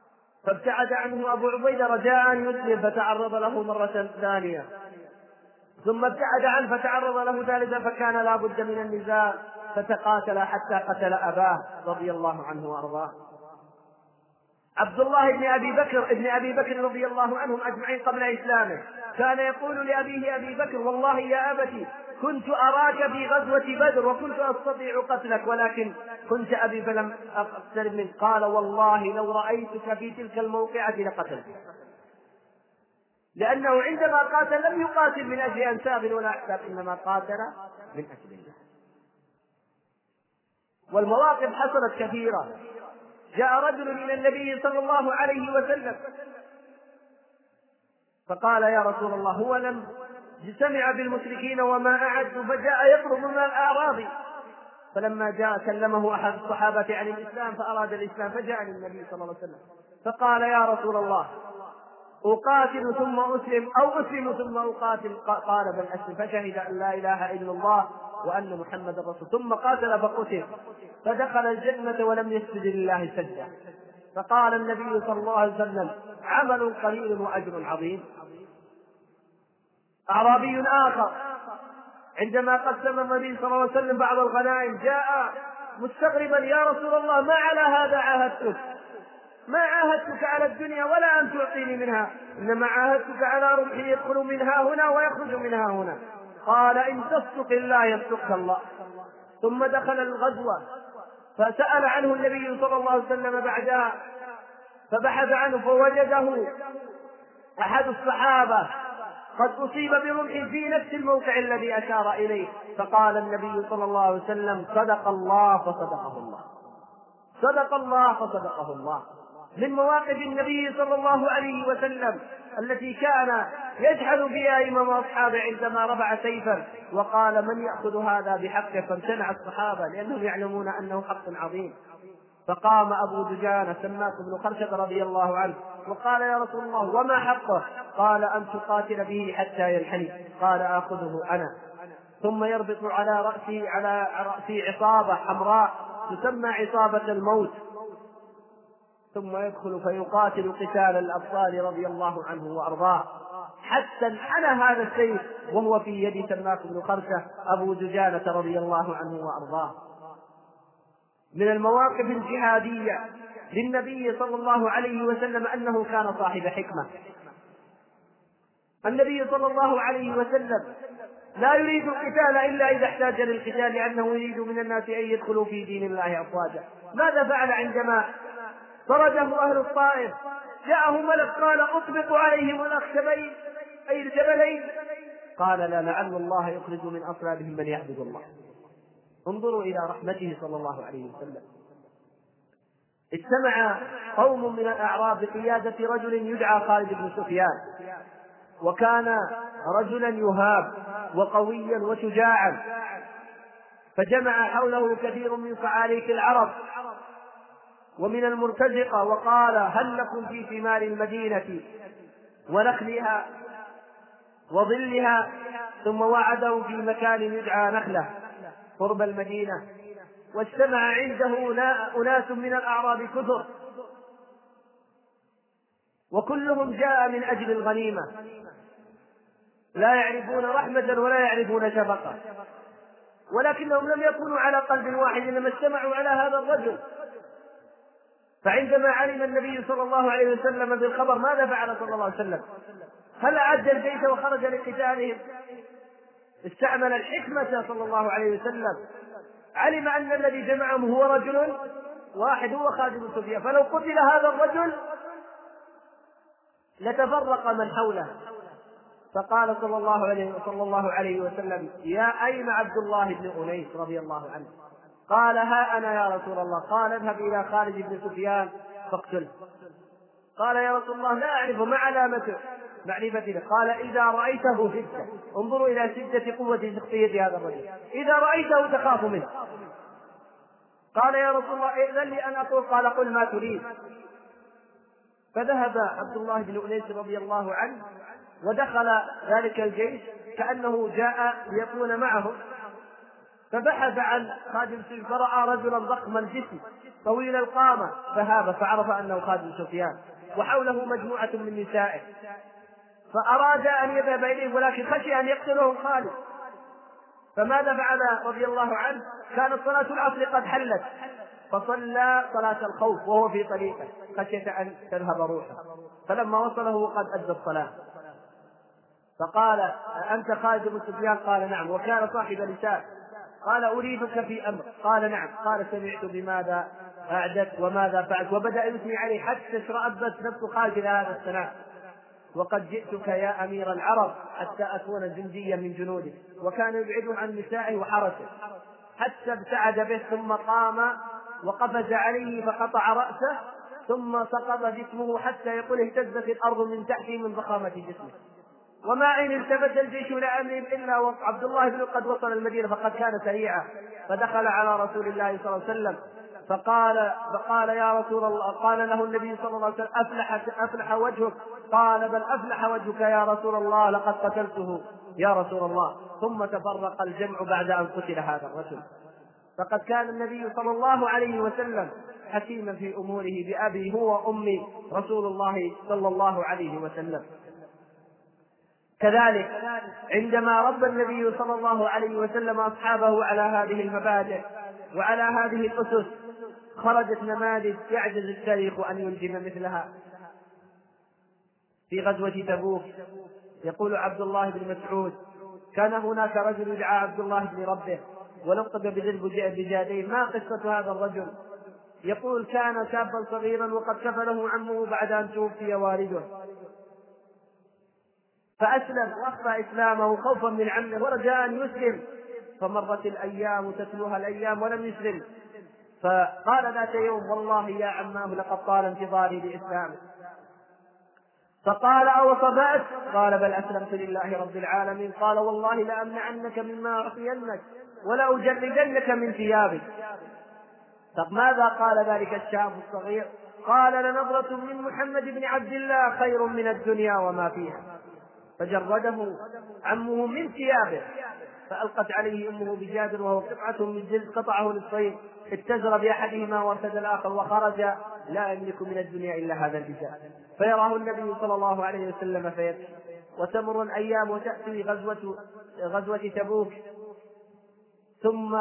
فابتعد عنه أبو عبيدة رجاء أن يسلم فتعرض له مرة ثانية، ثم ابتعد عنه فتعرض له ثالثا فكان لا بد من النزاع، فتقاتل حتى قتل أباه رضي الله عنه وأرضاه. عبد الله بن أبي بكر رضي الله عنهم أجمعين قبل إسلامه كان يقول لأبيه أبي بكر: والله يا أبتي كنت أراك في غزوة بدر وكنت أستطيع قتلك ولكن كنت أبي فلم أقترب منك. قال: والله لو رأيتك في تلك الموقعة لقتلتك، لأنه عندما قاتل لم يقاتل من أجل أنساب ولا أحساب، إنما قاتل من أجل الله. والمواقف حصلت كثيرة. جاء رجل إلى النبي صلى الله عليه وسلم فقال: يا رسول الله، هو لم سمع بالمشركين وما أعدوا فجاء يطلب من الأعراب، فلما جاء كلمه أحد الصحابة عن الإسلام فأراد الإسلام فجاء للنبي صلى الله عليه وسلم فقال: يا رسول الله، أقاتل ثم أسلم أو أسلم ثم أقاتل؟ قال: بل أسلم. فشهد أن لا إله إلا الله وأن محمد رسول، ثم قاتل فقتل فدخل الجنة ولم يسجد لله سجدة. فقال النبي صلى الله عليه وسلم: عمل قليل وأجر عظيم. أعرابي آخر عندما قسم النبي صلى الله عليه وسلم بعض الغنائم جاء مستغربا: يا رسول الله، ما على هذا عاهدتك؟ ما عاهدتك على الدنيا ولا أن تعطيني منها، إنما عاهدتك على رمح يدخل منها هنا ويخرج منها هنا. قال: إن تصدق الله يصدقك الله. ثم دخل الغزوة فسأل عنه النبي صلى الله عليه وسلم بعدها فبحث عنه فوجده أحد الصحابة قد أصيب برمح في نفس الموقع الذي أشار إليه. فقال النبي صلى الله عليه وسلم: صدق الله فصدقه الله، صدق الله فصدقه الله. من مواقف النبي صلى الله عليه وسلم التي كان يجحد فيها إمام أصحابه عندما رفع سيفا وقال: من يأخذ هذا بحقه؟ فامتنع الصحابة لأنهم يعلمون أنه حق عظيم. فقام أبو دجانة سماك بن خرشة رضي الله عنه وقال: يا رسول الله، وما حقه؟ قال: أن تقاتل به حتى ينحني. قال: آخذه أنا. ثم يربط على رأسي عصابة حمراء تسمى عصابة الموت، ثم يدخل فيقاتل قتال الأبطال رضي الله عنه وأرضاه حتى انحنى هذا السيف وهو في يد سماك بن خرشة أبو دجانة رضي الله عنه وأرضاه. من المواقف الجهادية للنبي صلى الله عليه وسلم أنه كان صاحب حكمة. النبي صلى الله عليه وسلم لا يريد القتال إلا إذا احتاج للقتال، لأنه يريد من الناس أن يدخلوا في دين الله أفواجا. ماذا فعل عندما طرده أهل الطائف؟ جاءه ملك قال: أطبق عليهم الأخشبين أي الجبلين. قال: لا، لعل الله يخرج من أصلابهم من يعبد الله. انظروا إلى رحمته صلى الله عليه وسلم. اجتمع قوم من الأعراب بقيادة رجل يدعى خالد بن سفيان، وكان رجلا يهاب وقويا وشجاعا، فجمع حوله كثير من صعاليك العرب ومن المرتزقة وقال: هل لكم في ثمار المدينة ونخلها وظلها؟ ثم وعده في مكان يدعى نخلة قرب المدينة، واجتمع عنده أناس من الأعراب كثر، وكلهم جاء من أجل الغنيمة، لا يعرفون رحمة ولا يعرفون شفقة، ولكنهم لم يكونوا على قلب واحد، إنما اجتمعوا على هذا الرجل. فعندما علم النبي صلى الله عليه وسلم بالخبر ماذا فعل صلى الله عليه وسلم؟ هل أعد الجيش وخرج لقتالهم؟ استعمل الحكمة صلى الله عليه وسلم. علم أن الذي جمعهم هو رجل واحد هو خالد بن سفيان، فلو قتل هذا الرجل لتفرق من حوله. فقال صلى الله عليه وسلم: يا أين عبد الله بن أنيس رضي الله عنه؟ قال: ها أنا يا رسول الله. قال: اذهب إلى خالد بن سفيان فاقتله. قال: يا رسول الله، لا أعرفه، ما علامته معرفته؟ قال: إذا رأيته شدة. انظروا إلى شدة قوة شخصية هذا الرجل. إذا رأيته تخاف منه. قال: يا رسول الله، إذن لي أن أقول. قال: قل ما تريد. فذهب عبد الله بن أنيس رضي الله عنه ودخل ذلك الجيش كأنه جاء ليكون معه، فبحث عن خادم سفيان فرأى رجلا ضخم الجسم طويل القامة فهاب، فعرف أنه خادم سفيان وحوله مجموعة من نسائه. فأراد أن يذهب إليه ولكن خشي أن يقتله خالد. فماذا فعل رضي الله عنه؟ كانت صلاة العصر قد حلت فصلى صلاة الخوف وهو في طريقه خشية أن تذهب روحه. فلما وصله قد أدى الصلاة فقال: أنت خالد بن سفيان؟ قال: نعم. وكان صاحب لسان. قال: أريدك في أمر. قال: نعم. قال: سمعت بماذا أعدت وماذا فعلت، وبدأ يثني عليه حتى اشرأبت نفس خالد إلى هذا الثناء: وقد جئتك يا أمير العرب حتى أكون جنديا من جنوده. وكان يبعده عن نسائه وحرسه حتى ابتعد به، ثم قام وقفز عليه فقطع رأسه، ثم سقط جسمه حتى يقول اهتزت الأرض من تحته من ضخامة جسمه. وما إن التفت الجيش إلى أمرهم إلا وعبد الله بن قد وصل المدينة، فقد كان سريعا، فدخل على رسول الله صلى الله عليه وسلم فقال: يا رسول الله. قال له النبي صلى الله عليه وسلم: أفلح وجهك. قال: بل أفلح وجهك يا رسول الله، لقد قتلته يا رسول الله. ثم تفرق الجمع بعد أن قتل هذا الرجل. فقد كان النبي صلى الله عليه وسلم حكيما في أموره بأبي هو وأمي رسول الله صلى الله عليه وسلم. كذلك عندما ربى النبي صلى الله عليه وسلم أصحابه على هذه المبادئ وعلى هذه الأسس، خرجت نماذج يعجز التاريخ أن ينجم مثلها. في غزوة تبوك يقول عبد الله بن مسعود: كان هناك رجل يدعى عبد الله بن ربه ولقب بذي البجادين. ما قصة هذا الرجل؟ يقول: كان شابا صغيرا وقد كفله عمه بعد أن توفي والده، فأسلم وأخفى إسلامه خوفا من عمه ورجاء أن يسلم، فمرت الأيام تتلوها الأيام ولم يسلم. فقال ذات يوم: والله يا عماه لقد طال انتظاري لإسلامه. فقال: أو صبأت؟ قال: بل أسلمت لله رب العالمين. قال: والله لأمنعنك مما أعطينك ولأجردنك من ثيابك. طب ماذا قال ذلك الشاب الصغير؟ قال: لنظرة من محمد بن عبد الله خير من الدنيا وما فيها. فجرده عمه من ثيابه، فألقت عليه أمه بجاد وهو قطعة من جلد قطعه نصفين، اتزر بأحدهما وارتد الآخر وخرج لا يملك من الدنيا إلا هذا البجاد. فيراه النبي صلى الله عليه وسلم فيبكي. وتمر الأيام وتأتي غزوة تبوك، ثم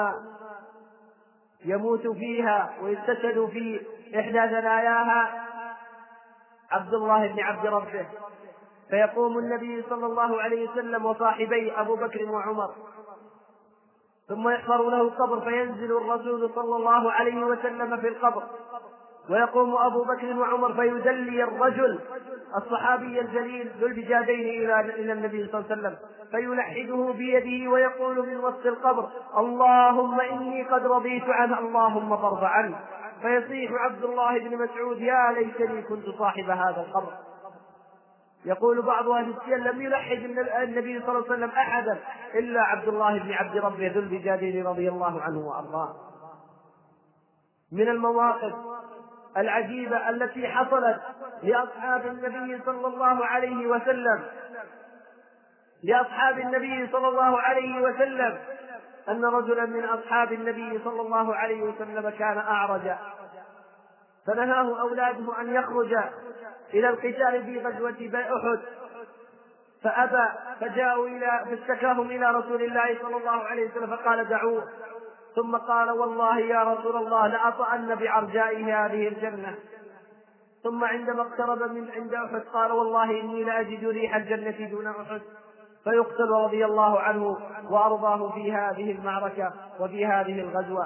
يموت فيها ويستشهد في إحدى ثناياها عبد الله بن عبد ربه. فيقوم النبي صلى الله عليه وسلم وصاحبيه أبو بكر وعمر، ثم يحفر له قبر، فينزل الرسول صلى الله عليه وسلم في القبر، ويقوم أبو بكر وعمر فيدلي الرجل الصحابي الجليل ذو البجادين إلى النبي صلى الله عليه وسلم، فيلحده بيده ويقول من وسط القبر: اللهم إني قد رضيت عنه، اللهم فارض عنه. فيصيح عبد الله بن مسعود: يا ليتني كنت صاحب هذا القبر. يقول بعض أهل السير: لم يلحد النبي صلى الله عليه وسلم أحدا إلا عبد الله بن عبد ربه ذو البجادين رضي الله عنه وأرضاه. من المواقف العجيبة التي حصلت لأصحاب النبي صلى الله عليه وسلم أن رجلا من أصحاب النبي صلى الله عليه وسلم كان أعرج، فنهاه أولاده أن يخرج إلى القتال في غزوة أحد فأبى، فاشتكاهم إلى رسول الله صلى الله عليه وسلم فقال: دعوه. ثم قال: والله يا رسول الله لأطأن بعرجائه هذه الجنة. ثم عندما اقترب من عند أحد قال: والله إني لأجد ريح الجنة دون أحد. فيقتل رضي الله عنه وأرضاه في هذه المعركة وفي هذه الغزوة.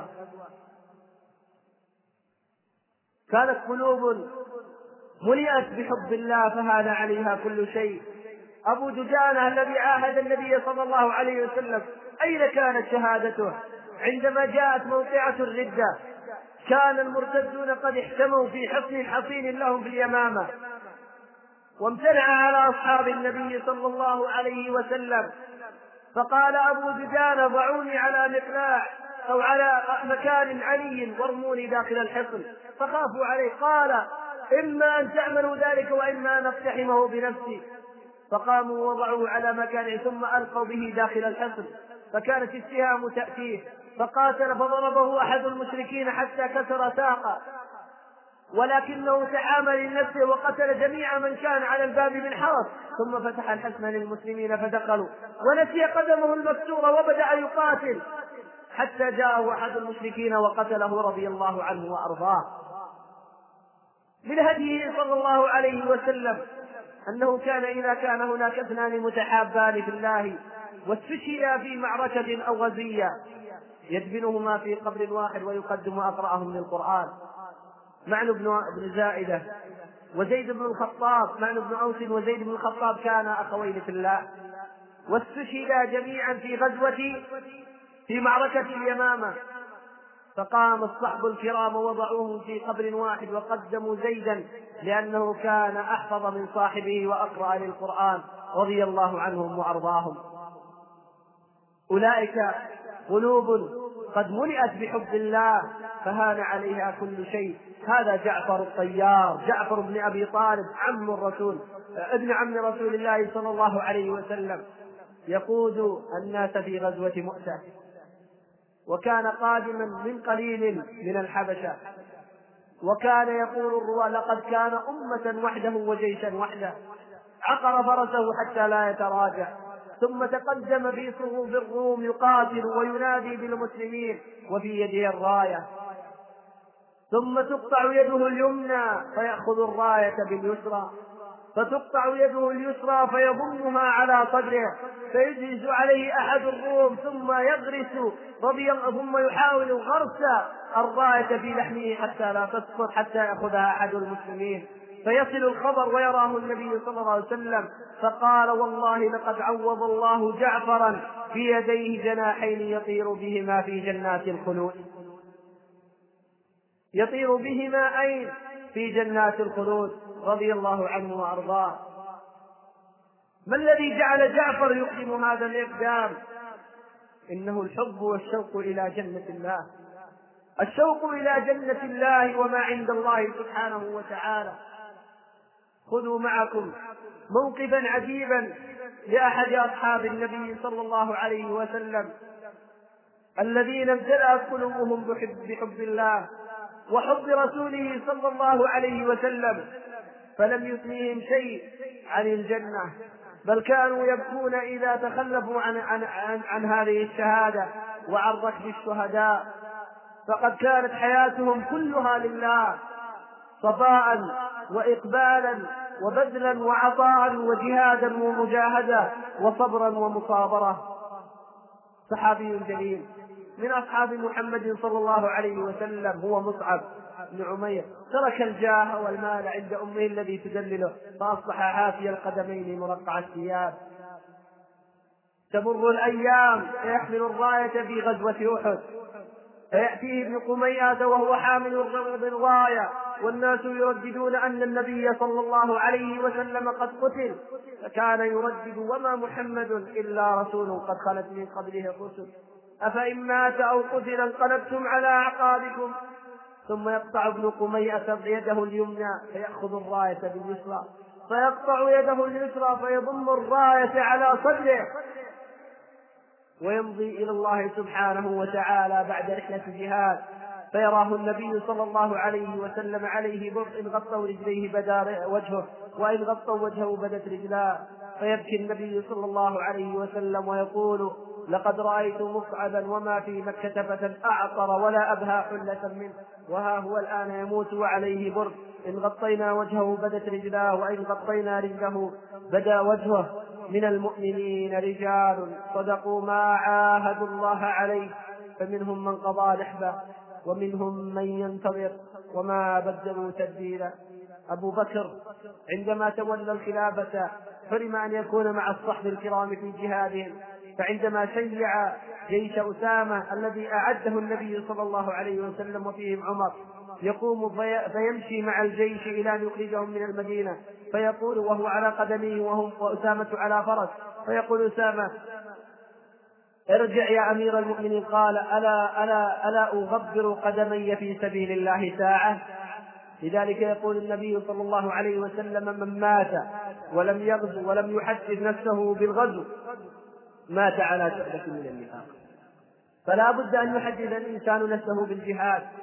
كانت قلوب ملئت بحب الله فهان عليها كل شيء. أبو دجانة الذي عاهد النبي صلى الله عليه وسلم، أين كانت شهادته عندما جاءت موقعة الردة؟ كان المرتدون قد احتموا في حصن حصين لهم في اليمامة، وامتنع على أصحاب النبي صلى الله عليه وسلم. فقال أبو دجانة: ضعوني على مقلاع أو على مكان علي وارموني داخل الحصن. فخافوا عليه. قال: إما أن تعملوا ذلك وإما أن أقتحمه بنفسي. فقاموا ووضعوه على مكانه ثم ألقوا به داخل الحصن، فكانت السهام تأتيه، فقاتل فضربه أحد المشركين حتى كسر ساقه، ولكنه تعامل لنفسه وقتل جميع من كان على الباب بالحرس، ثم فتح الحصن للمسلمين فدخلوا، ونسي قدمه المكسورة وبدأ يقاتل حتى جاءه أحد المشركين وقتله رضي الله عنه وأرضاه. من هديه صلى الله عليه وسلم أنه كان إذا كان هناك اثنان متحابان في الله واستشهدا في معركة أو غزية يدفنهما في قبر واحد ويقدم أقرأهم للقرآن. معن بن زائدة وزيد بن الخطاب، معن بن أوس وزيد بن الخطاب كانا أخوين في الله، واستشهدا جميعا في غزوة في معركة اليمامة، فقام الصحب الكرام ووضعوهم في قبر واحد وقدموا زيدا لأنه كان أحفظ من صاحبه وأقرأ للقرآن رضي الله عنهم وأرضاهم. أولئك قلوب قد ملئت بحب الله فهان عليها كل شيء. هذا جعفر الطيار، جعفر بن أبي طالب عم الرسول، ابن عم رسول الله صلى الله عليه وسلم، يقود الناس في غزوة مؤتة، وكان قادما من قليل من الحبشة، وكان يقول الرواة لقد كان أمة وحده وجيشا وحده، عقر فرسه حتى لا يتراجع، ثم تقدم في صفوف الروم يقاتل وينادي بالمسلمين وفي يده الراية، ثم تقطع يده اليمنى فيأخذ الراية باليسرى، فتقطع يده اليسرى فيضمها على صدره، فيجلس عليه أحد الروم ثم يغرس ثم يحاول غرس الراية في لحمه حتى لا تسقط حتى يأخذها أحد المسلمين، فيصل الخبر ويراه النبي صلى الله عليه وسلم، فقال والله لقد عوض الله جعفرا في يديه جناحين يطير بهما في جنات الخلود. يطير بهما أين؟ في جنات الخلود رضي الله عنه وأرضاه. ما الذي جعل جعفر يقدم هذا الإقدام؟ إنه الحب والشوق إلى جنة الله، الشوق إلى جنة الله وما عند الله سبحانه وتعالى. خذوا معكم موقفا عجيبا لأحد أصحاب النبي صلى الله عليه وسلم الذين امتلأت قلوبهم بحب الله وحب رسوله صلى الله عليه وسلم، فلم يثنيهم شيء عن الجنة، بل كانوا يبكون إذا تخلفوا عن هذه الشهادة وعن ركب الشهداء، فقد كانت حياتهم كلها لله، صفاء وإقبالا وبذلا وعطاء وجهادا ومجاهدة وصبرا ومصابرة. صحابي جليل من أصحاب محمد صلى الله عليه وسلم هو مصعب بن عمير، ترك الجاه والمال عند أمه الذي تدلله فأصبح حافي القدمين مرقع الثياب. تمر الأيام فيحمل الراية في غزوة أحد، فيأتيه ابن قميئة وهو حامل الراية والناس يرددون أن النبي صلى الله عليه وسلم قد قتل، فكان يردد وما محمد إلا رسول قد خلت من قبله الرسل، أفإن مات أو قتل انقلبتم على أعقابكم. ثم يقطع ابن قميئة يده اليمنى فيأخذ الراية باليسرى، فيقطع يده اليسرى فيضم الراية على صدره ويمضي إلى الله سبحانه وتعالى بعد رحلة جهاد، فيراه النبي صلى الله عليه وسلم عليه برء إن غطوا رجليه بدا وجهه وإن غطوا وجهه بدت رجلاه، فيبكي النبي صلى الله عليه وسلم ويقول لقد رأيت مصعبا وما في مكة فتى أعطر ولا أبهى حلة منه، وها هو الآن يموت وعليه برء إن غطينا وجهه بدت رجلاه وإن غطينا رجله بدا وجهه. من المؤمنين رجال صدقوا ما عاهدوا الله عليه فمنهم من قضى نحبه ومنهم من ينتظر وما بدلوا تبديلا. أبو بكر عندما تولى الخلافة حرم أن يكون مع الصحب الكرام في جهادهم، فعندما شيع جيش أسامة الذي أعده النبي صلى الله عليه وسلم وفيهم عمر يقوم فيمشي مع الجيش إلى أن يخرجهم من المدينة، فيقول وهو على قدمه وأسامة على فرس، فيقول أسامة ارجع يا أمير المؤمنين، قال ألا أغبر قدمي في سبيل الله ساعة. لذلك يقول النبي صلى الله عليه وسلم من مات ولم يغزو ولم يحدث نفسه بالغزو مات على شعبة من النفاق. فلا بد أن يحدث الإنسان نفسه بالجهاد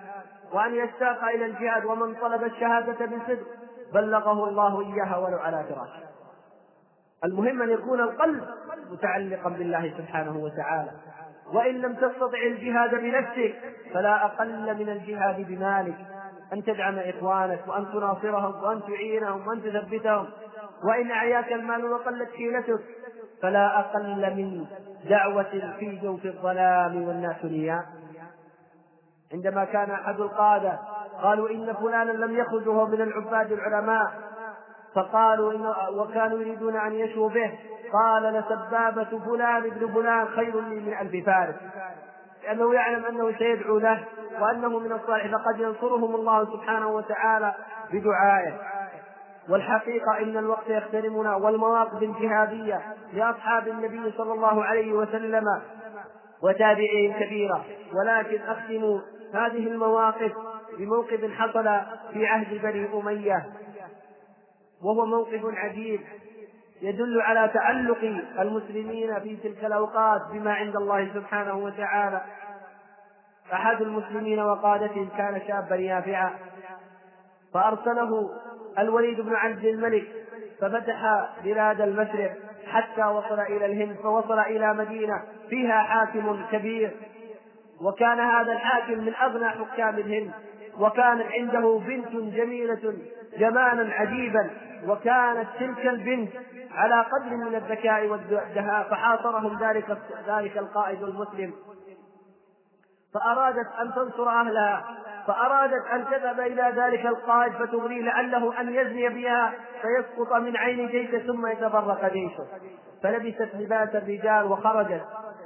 وأن يشتاق إلى الجهاد، ومن طلب الشهادة بصدق بلغه الله إياها ولو على فراشه. المهم أن يكون القلب متعلقا بالله سبحانه وتعالى. وإن لم تستطع الجهاد بنفسك فلا أقل من الجهاد بمالك، أن تدعم إخوانك وأن تناصرهم وأن تعينهم وأن تثبتهم. وإن أعياك المال وقلت حيلتك فلا أقل من دعوة في جوف الظلام والناس نيام. عندما كان أحد القادة قالوا إن فلانا لم يخرج وهو من العباد العلماء، فقالوا وكانوا يريدون أن يشوا به، قال لسبابة فلان ابن فلان خير لي من 1000 فارس، لأنه يعلم أنه سيدعو له وأنه من الصالح، فقد ينصرهم الله سبحانه وتعالى بدعائه. والحقيقة إن الوقت يخترمنا، والمواقف الجهادية لأصحاب النبي صلى الله عليه وسلم وتابعين كبيرة، ولكن أختم هذه المواقف بموقف حصل في عهد بني أمية، وهو موقف عجيب يدل على تعلق المسلمين في تلك الأوقات بما عند الله سبحانه وتعالى. أحد المسلمين وقادتهم كان شابا يافعا، فأرسله الوليد بن عبد الملك ففتح بلاد المشرق حتى وصل إلى الهند، فوصل إلى مدينة فيها حاكم كبير، وكان هذا الحاكم من أغنى حكام الهند، وكانت عنده بنت جميلة جمالا عجيبا، وكانت تلك البنت على قدر من الذكاء والدهاء، فحاصرهم ذلك القائد المسلم، فأرادت أن تنصر أهلها، فأرادت أن تذهب إلى ذلك القائد فتغريه لعله أن يزني بها فيسقط من عين جيشه ثم يتفرق جيشه. فلبست لباس الرجال وخرجت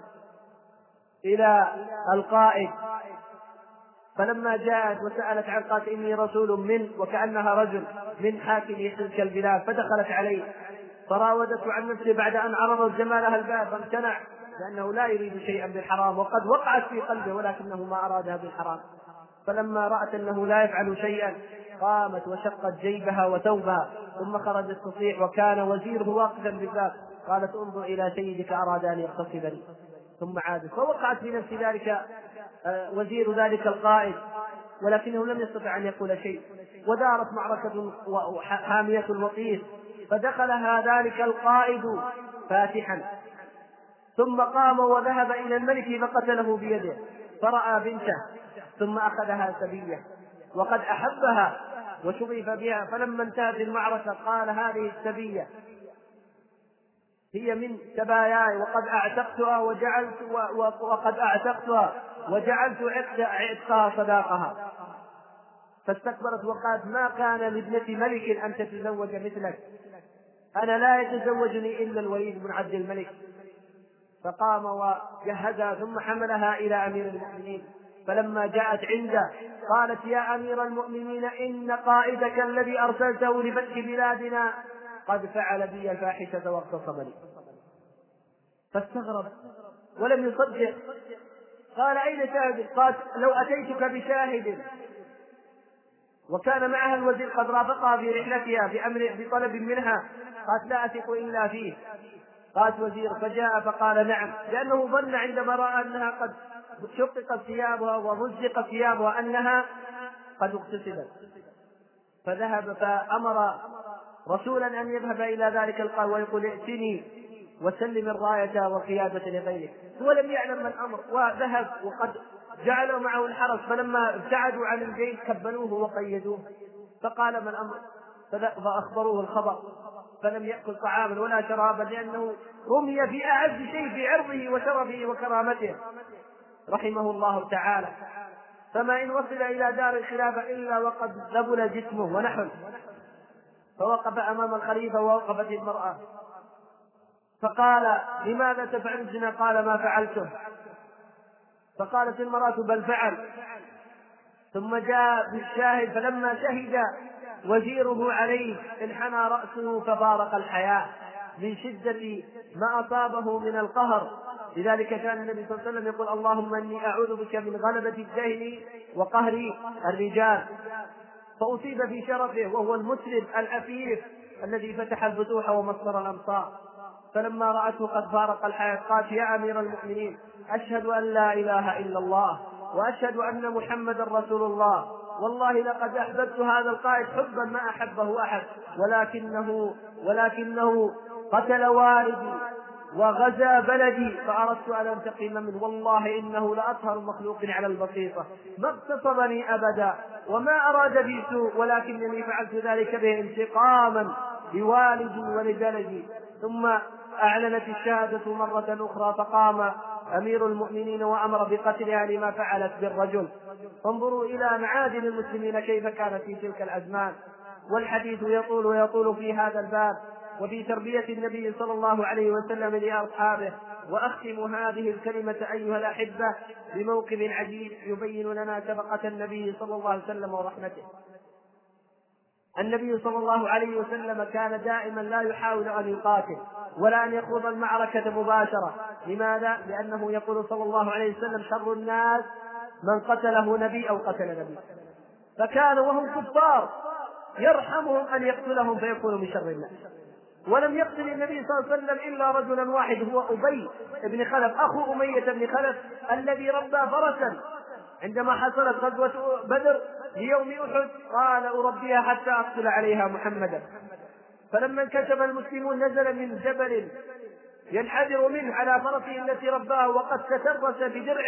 إلى القائد، فلما جاءت وسألت عن قالت إني رسول منه، وكأنها رجل من حاكم تلك البلاد، فدخلت عليه فراودته عن نفسه بعد أن عرضت جمالها الباب، فامتنع لأنه لا يريد شيئا بالحرام، وقد وقعت في قلبه ولكنه ما أرادها بالحرام. فلما رأت أنه لا يفعل شيئا قامت وشقت جيبها وثوبها، ثم خرجت تصيح، وكان وزيره واقفا بالباب، قالت انظر إلى سيدك أراد أن يغتصبني، ثم عادت، فوقعت في نفس ذلك وزير ذلك القائد، ولكنه لم يستطع أن يقول شيء، ودارت معركة حامية الوطيس، فدخلها ذلك القائد فاتحا، ثم قام وذهب إلى الملك فقتله بيده، فرأى بنته ثم أخذها سبية وقد أحبها وشغف بها. فلما انتهت المعركة قال هذه السبية هي من سباياي وقد أعتقتها وجعلت عتقها صداقها. فاستكبرت وقالت ما كان لابنة ملك أن تتزوج مثلك، أنا لا يتزوجني إلا الوليد بن عبد الملك. فقام وجهزها ثم حملها إلى أمير المؤمنين، فلما جاءت عنده قالت يا أمير المؤمنين إن قائدك الذي أرسلته لفتح بلادنا قد فعل بي الفاحشة واغتصبني. فاستغرب ولم يصدق، قال أين شاهد؟ قالت لو أتيتك بشاهد. وكان معها الوزير قد رافقها في رحلتها بطلب منها، قالت لا أثق إلا فيه. قالت وزير، فجاء فقال نعم، لأنه ظن عندما رأى أنها قد شققت ثيابها ومزقت ثيابها أنها قد اغتسلت، فذهب فأمر رسولا أن يذهب إلى ذلك القائد ويقول ائتني وسلم الراية والقيادة لغيرك، ولم يعلم من أمر، وذهب وقد جعلوا معه الحرس، فلما ابتعدوا عن الجيش كبلوه وقيدوه، فقال من أمر، فأخبروه الخبر، فلم يأكل طعاما ولا شرابا لأنه رمي في أعز شيء في عرضه وشرفه وكرامته رحمه الله تعالى. فما إن وصل إلى دار الخلافة إلا وقد ذبل جسمه ونحل. فوقف أمام الخليفة ووقفت المرأة، فقال لماذا تفعل الزنا؟ قال ما فعلته. فقالت المرأة بل فعل. ثم جاء بالشاهد، فلما شهد وزيره عليه انحنى رأسه ففارق الحياة من شدة ما أصابه من القهر. لذلك كان النبي صلى الله عليه وسلم يقول اللهم إني أعوذ بك من غلبة الدين وقهر الرجال. فأصيب في شرفه وهو المسلم الأفيف الذي فتح الفتوح ومصدر الأمصار. فلما رأته قد فارق الحياة قالت يا أمير المؤمنين أشهد أن لا إله إلا الله وأشهد أن محمدا رسول الله. والله لقد أحببت هذا القائد حبا ما أحبه أحد، ولكنه قتل والدي وغزا بلدي فأردت أن أنتقم منه. والله إنه لأطهر مخلوق على البسيطة، ما اغتصبني أبدا وما أراد بي سوء، ولكنني فعلت ذلك به انتقاما لوالدي ولبلدي. ثم أعلنت الشهادة مرة أخرى، فقام أمير المؤمنين وأمر بقتلها لما فعلت بالرجل. انظروا إلى معادن المسلمين كيف كانت في تلك الأزمان. والحديث يطول ويطول في هذا الباب وفي تربية النبي صلى الله عليه وسلم لأصحابه. وأختم هذه الكلمة أيها الأحبة بموقف عجيب يبين لنا شفقة النبي صلى الله عليه وسلم ورحمته. النبي صلى الله عليه وسلم كان دائما لا يحاول أن يقاتل ولا أن يخوض المعركة مباشرة. لماذا؟ لأنه يقول صلى الله عليه وسلم: شر الناس من قتله نبي أو قتل نبي. فكان وهم كفار يرحمهم أن يقتلهم فيكونوا من شر الناس. ولم يقتل النبي صلى الله عليه وسلم إلا رجلا واحد، هو أبي بن خلف أخو أمية بن خلف الذي ربى فرسا. عندما حصلت غزوة بدر ليوم أحد قال: أربيها حتى أقتل عليها محمدا. فلما انكشف المسلمون نزل من جبل ينحدر منه على فرسه التي رباه، وقد تترس بدرع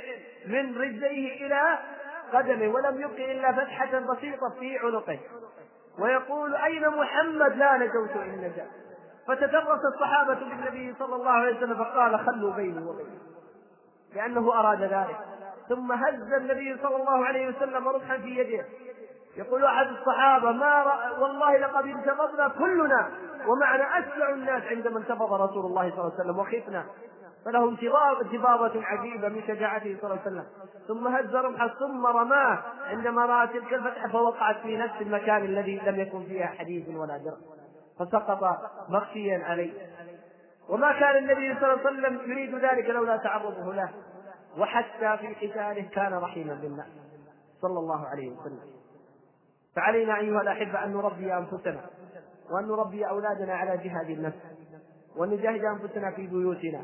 من رجليه إلى قدمه ولم يبق إلا فتحة بسيطة في عنقه، ويقول: أين محمد؟ لا نجوت إن نجا. فتترس الصحابة بالنبي صلى الله عليه وسلم فقال: خلوا بيني وبينه، لأنه أراد ذلك. ثم هز النبي صلى الله عليه وسلم رمحا في يده. يقول أحد الصحابة: والله لقد انتفضنا كلنا ومعنا أسرع الناس عندما انتفض رسول الله صلى الله عليه وسلم وخفنا. فله انتفاضة عجيبة من شجاعته صلى الله عليه وسلم. ثم هز رمحه ثم رماه عندما رأى تلك الفتحة فوقعت في نفس المكان الذي لم يكن فيها حديد ولا درع، فسقط مغشيا عليه. وما كان النبي صلى الله عليه وسلم يريد ذلك لولا تعرضه له. وحتى في قتاله كان رحيما بالناس صلى الله عليه وسلم. فعلينا أيها الأحبة أن نربي أنفسنا وأن نربي أولادنا على جهاد النفس، وأن نجاهد أنفسنا في بيوتنا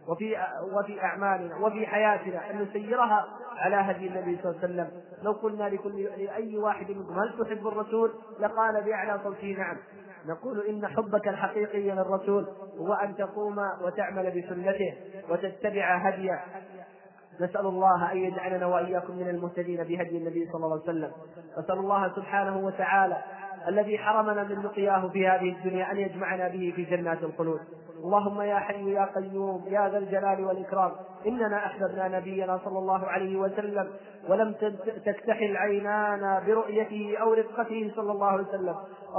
وفي أعمالنا وفي حياتنا، أن نسيرها على هدي النبي صلى الله عليه وسلم. لو قلنا لأي واحد منكم: هل تحب الرسول؟ لقال بأعلى صوته: نعم. نقول: إن حبك الحقيقي للرسول هو أن تقوم وتعمل بسنته وتتبع هديه. نسأل الله أن يجعلنا وإياكم من المهتدين بهدي النبي صلى الله عليه وسلم. نسأل الله سبحانه وتعالى الذي حرمنا من لقياه في هذه الدنيا أن يجمعنا به في جنات الخلود. اللهم يا حي يا قيوم يا ذا الجلال والإكرام، إننا أحببنا نبينا صلى الله عليه وسلم ولم تكتحل عينانا برؤيته أو رفقته صلى الله عليه وسلم.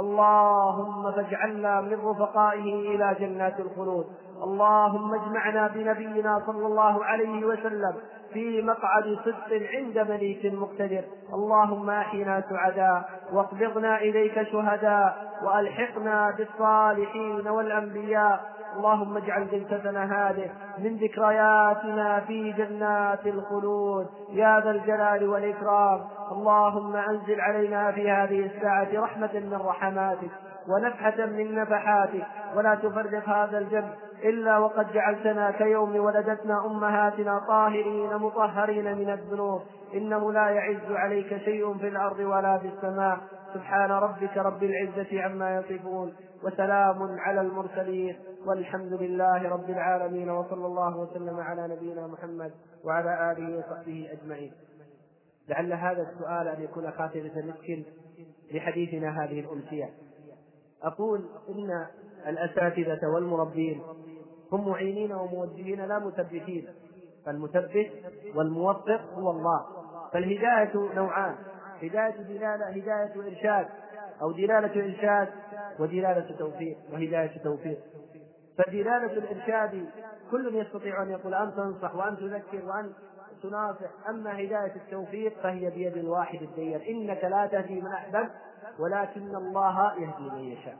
اللهم فاجعلنا من رفقائه إلى جنات الخلود. اللهم اجمعنا بنبينا صلى الله عليه وسلم في مقعد صدق عند مليك مقتدر. اللهم احينا سعداء واقبضنا إليك شهداء وألحقنا بالصالحين والأنبياء. اللهم اجعل جلستنا هذه من ذكرياتنا في جنات الخلود يا ذا الجلال والإكرام. اللهم أنزل علينا في هذه الساعة رحمة من رحماتك ونفحة من نفحاتك، ولا تفرق هذا الجنب إلا وقد جعلتنا كيوم ولدتنا أمهاتنا طاهرين مطهرين من الذنوب. إنه لا يعز عليك شيء في الأرض ولا في السماء. سبحان ربك رب العزة عما يصفون وسلام على المرسلين والحمد لله رب العالمين، وصلى الله وسلم على نبينا محمد وعلى آله وصحبه أجمعين. لعل هذا السؤال أن يكون خاتمة مسك لحديثنا هذه الأمسية. أقول إن الأساتذة والمربين هم معينين وموجهين لا مثبتين، فالمثبت والموفق هو الله. فالهداية نوعان: هداية دلالة، هداية إرشاد، أو دلالة إرشاد ودلالة توفيق وهداية توفيق. فدلالة الإرشاد كل يستطيع أن يقول: أن تنصح وأن تذكر وأن تناصح. أما هداية التوفيق فهي بيد الواحد الدير: إنك لا تهدي من أحببت ولكن الله يهدي من يشاء.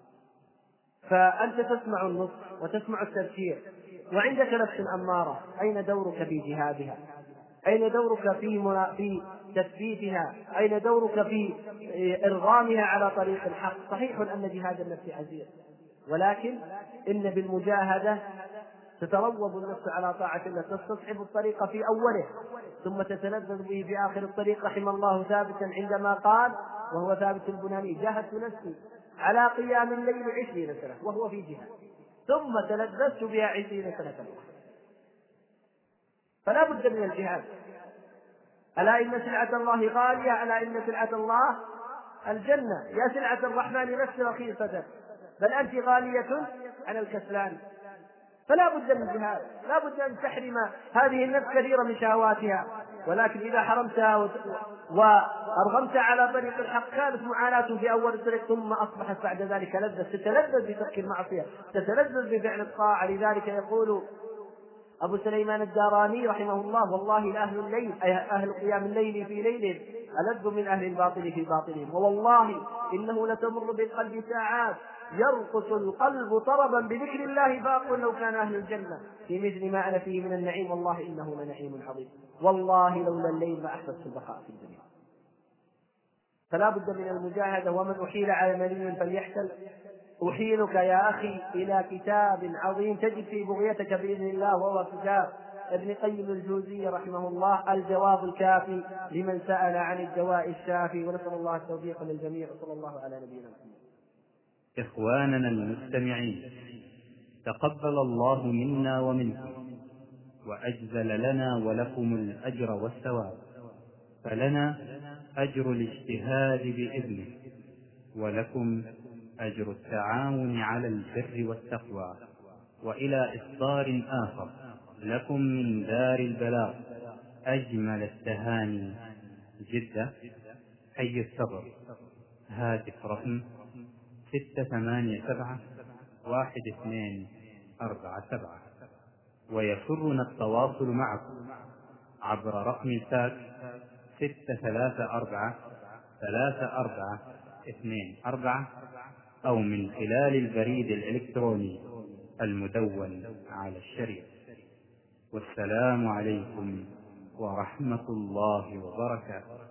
فأنت تسمع النصح وتسمع التذكير وعندك نفس أمارة، أين دورك في جهادها؟ أين دورك في تثبيتها؟ أين دورك في إرغامها على طريق الحق؟ صحيح أن جهاد النفس عزيز، ولكن إن بالمجاهدة تتروض النفس على طاعة الله، تستصحب الطريق في أوله ثم تتلذذ به في آخر الطريق. رحم الله ثابتا عندما قال وهو ثابت البناني: جاهدت نفسي على قيام الليل 20 سنة وهو في جهاد ثم تلذذت بها 20 سنة أخرى. فلا بد من الجهاد. ألا إن سلعة الله غالية، ألا إن سلعة الله الجنة. يا سلعة الرحمن نفس رخيصة بل أنت غالية على الكسلان. فلا بد من الجهاد، لا بد أن تحرم هذه النفس كثيرا من شهواتها، ولكن إذا حرمتها وأرغمت على طريق الحق كانت معاناة في أول الطريق ثم أصبحت بعد ذلك لذة، تتلذذ بترك المعصية، تتلذذ بفعل الطاعة. لذلك يقول أبو سليمان الداراني رحمه الله: والله لأهل الليل أي أهل قيام الليل في ليلهم ألذ من أهل الباطل في باطلهم، ووالله إنه لتمر بالقلب ساعات يرقص القلب طربا بذكر الله، فأقول لو كان أهل الجنة في مثل ما أنا فيه من النعيم والله إنه لنعيم عظيم، والله لولا الليل ما أحببت البقاء في الدنيا. فلا بد من المجاهدة. ومن أحيل على مني فليحتل. أحيلك يا أخي إلى كتاب عظيم تجد في بغيتك بإذن الله، وهو كتاب ابن قيم الجوزي رحمه الله: الجواب الكافي لمن سأل عن الدواء الشافي. ونسأل الله التوفيق للجميع، وصلى الله على نبينا محمد. إخواننا المستمعين، تقبل الله منا ومنكم وأجزل لنا ولكم الأجر والثواب. فلنا أجر الاجتهاد بإذنه، ولكم أجر التعاون على البر والتقوى. وإلى إصدار آخر لكم من دار البلاغ أجمل التهاني، جدة، حي الصبر. هاتف رقم 687-1247. ويسرنا التواصل معكم عبر رقم الفاكس 634-3424 أو من خلال البريد الإلكتروني المدون على الشريط. والسلام عليكم ورحمة الله وبركاته.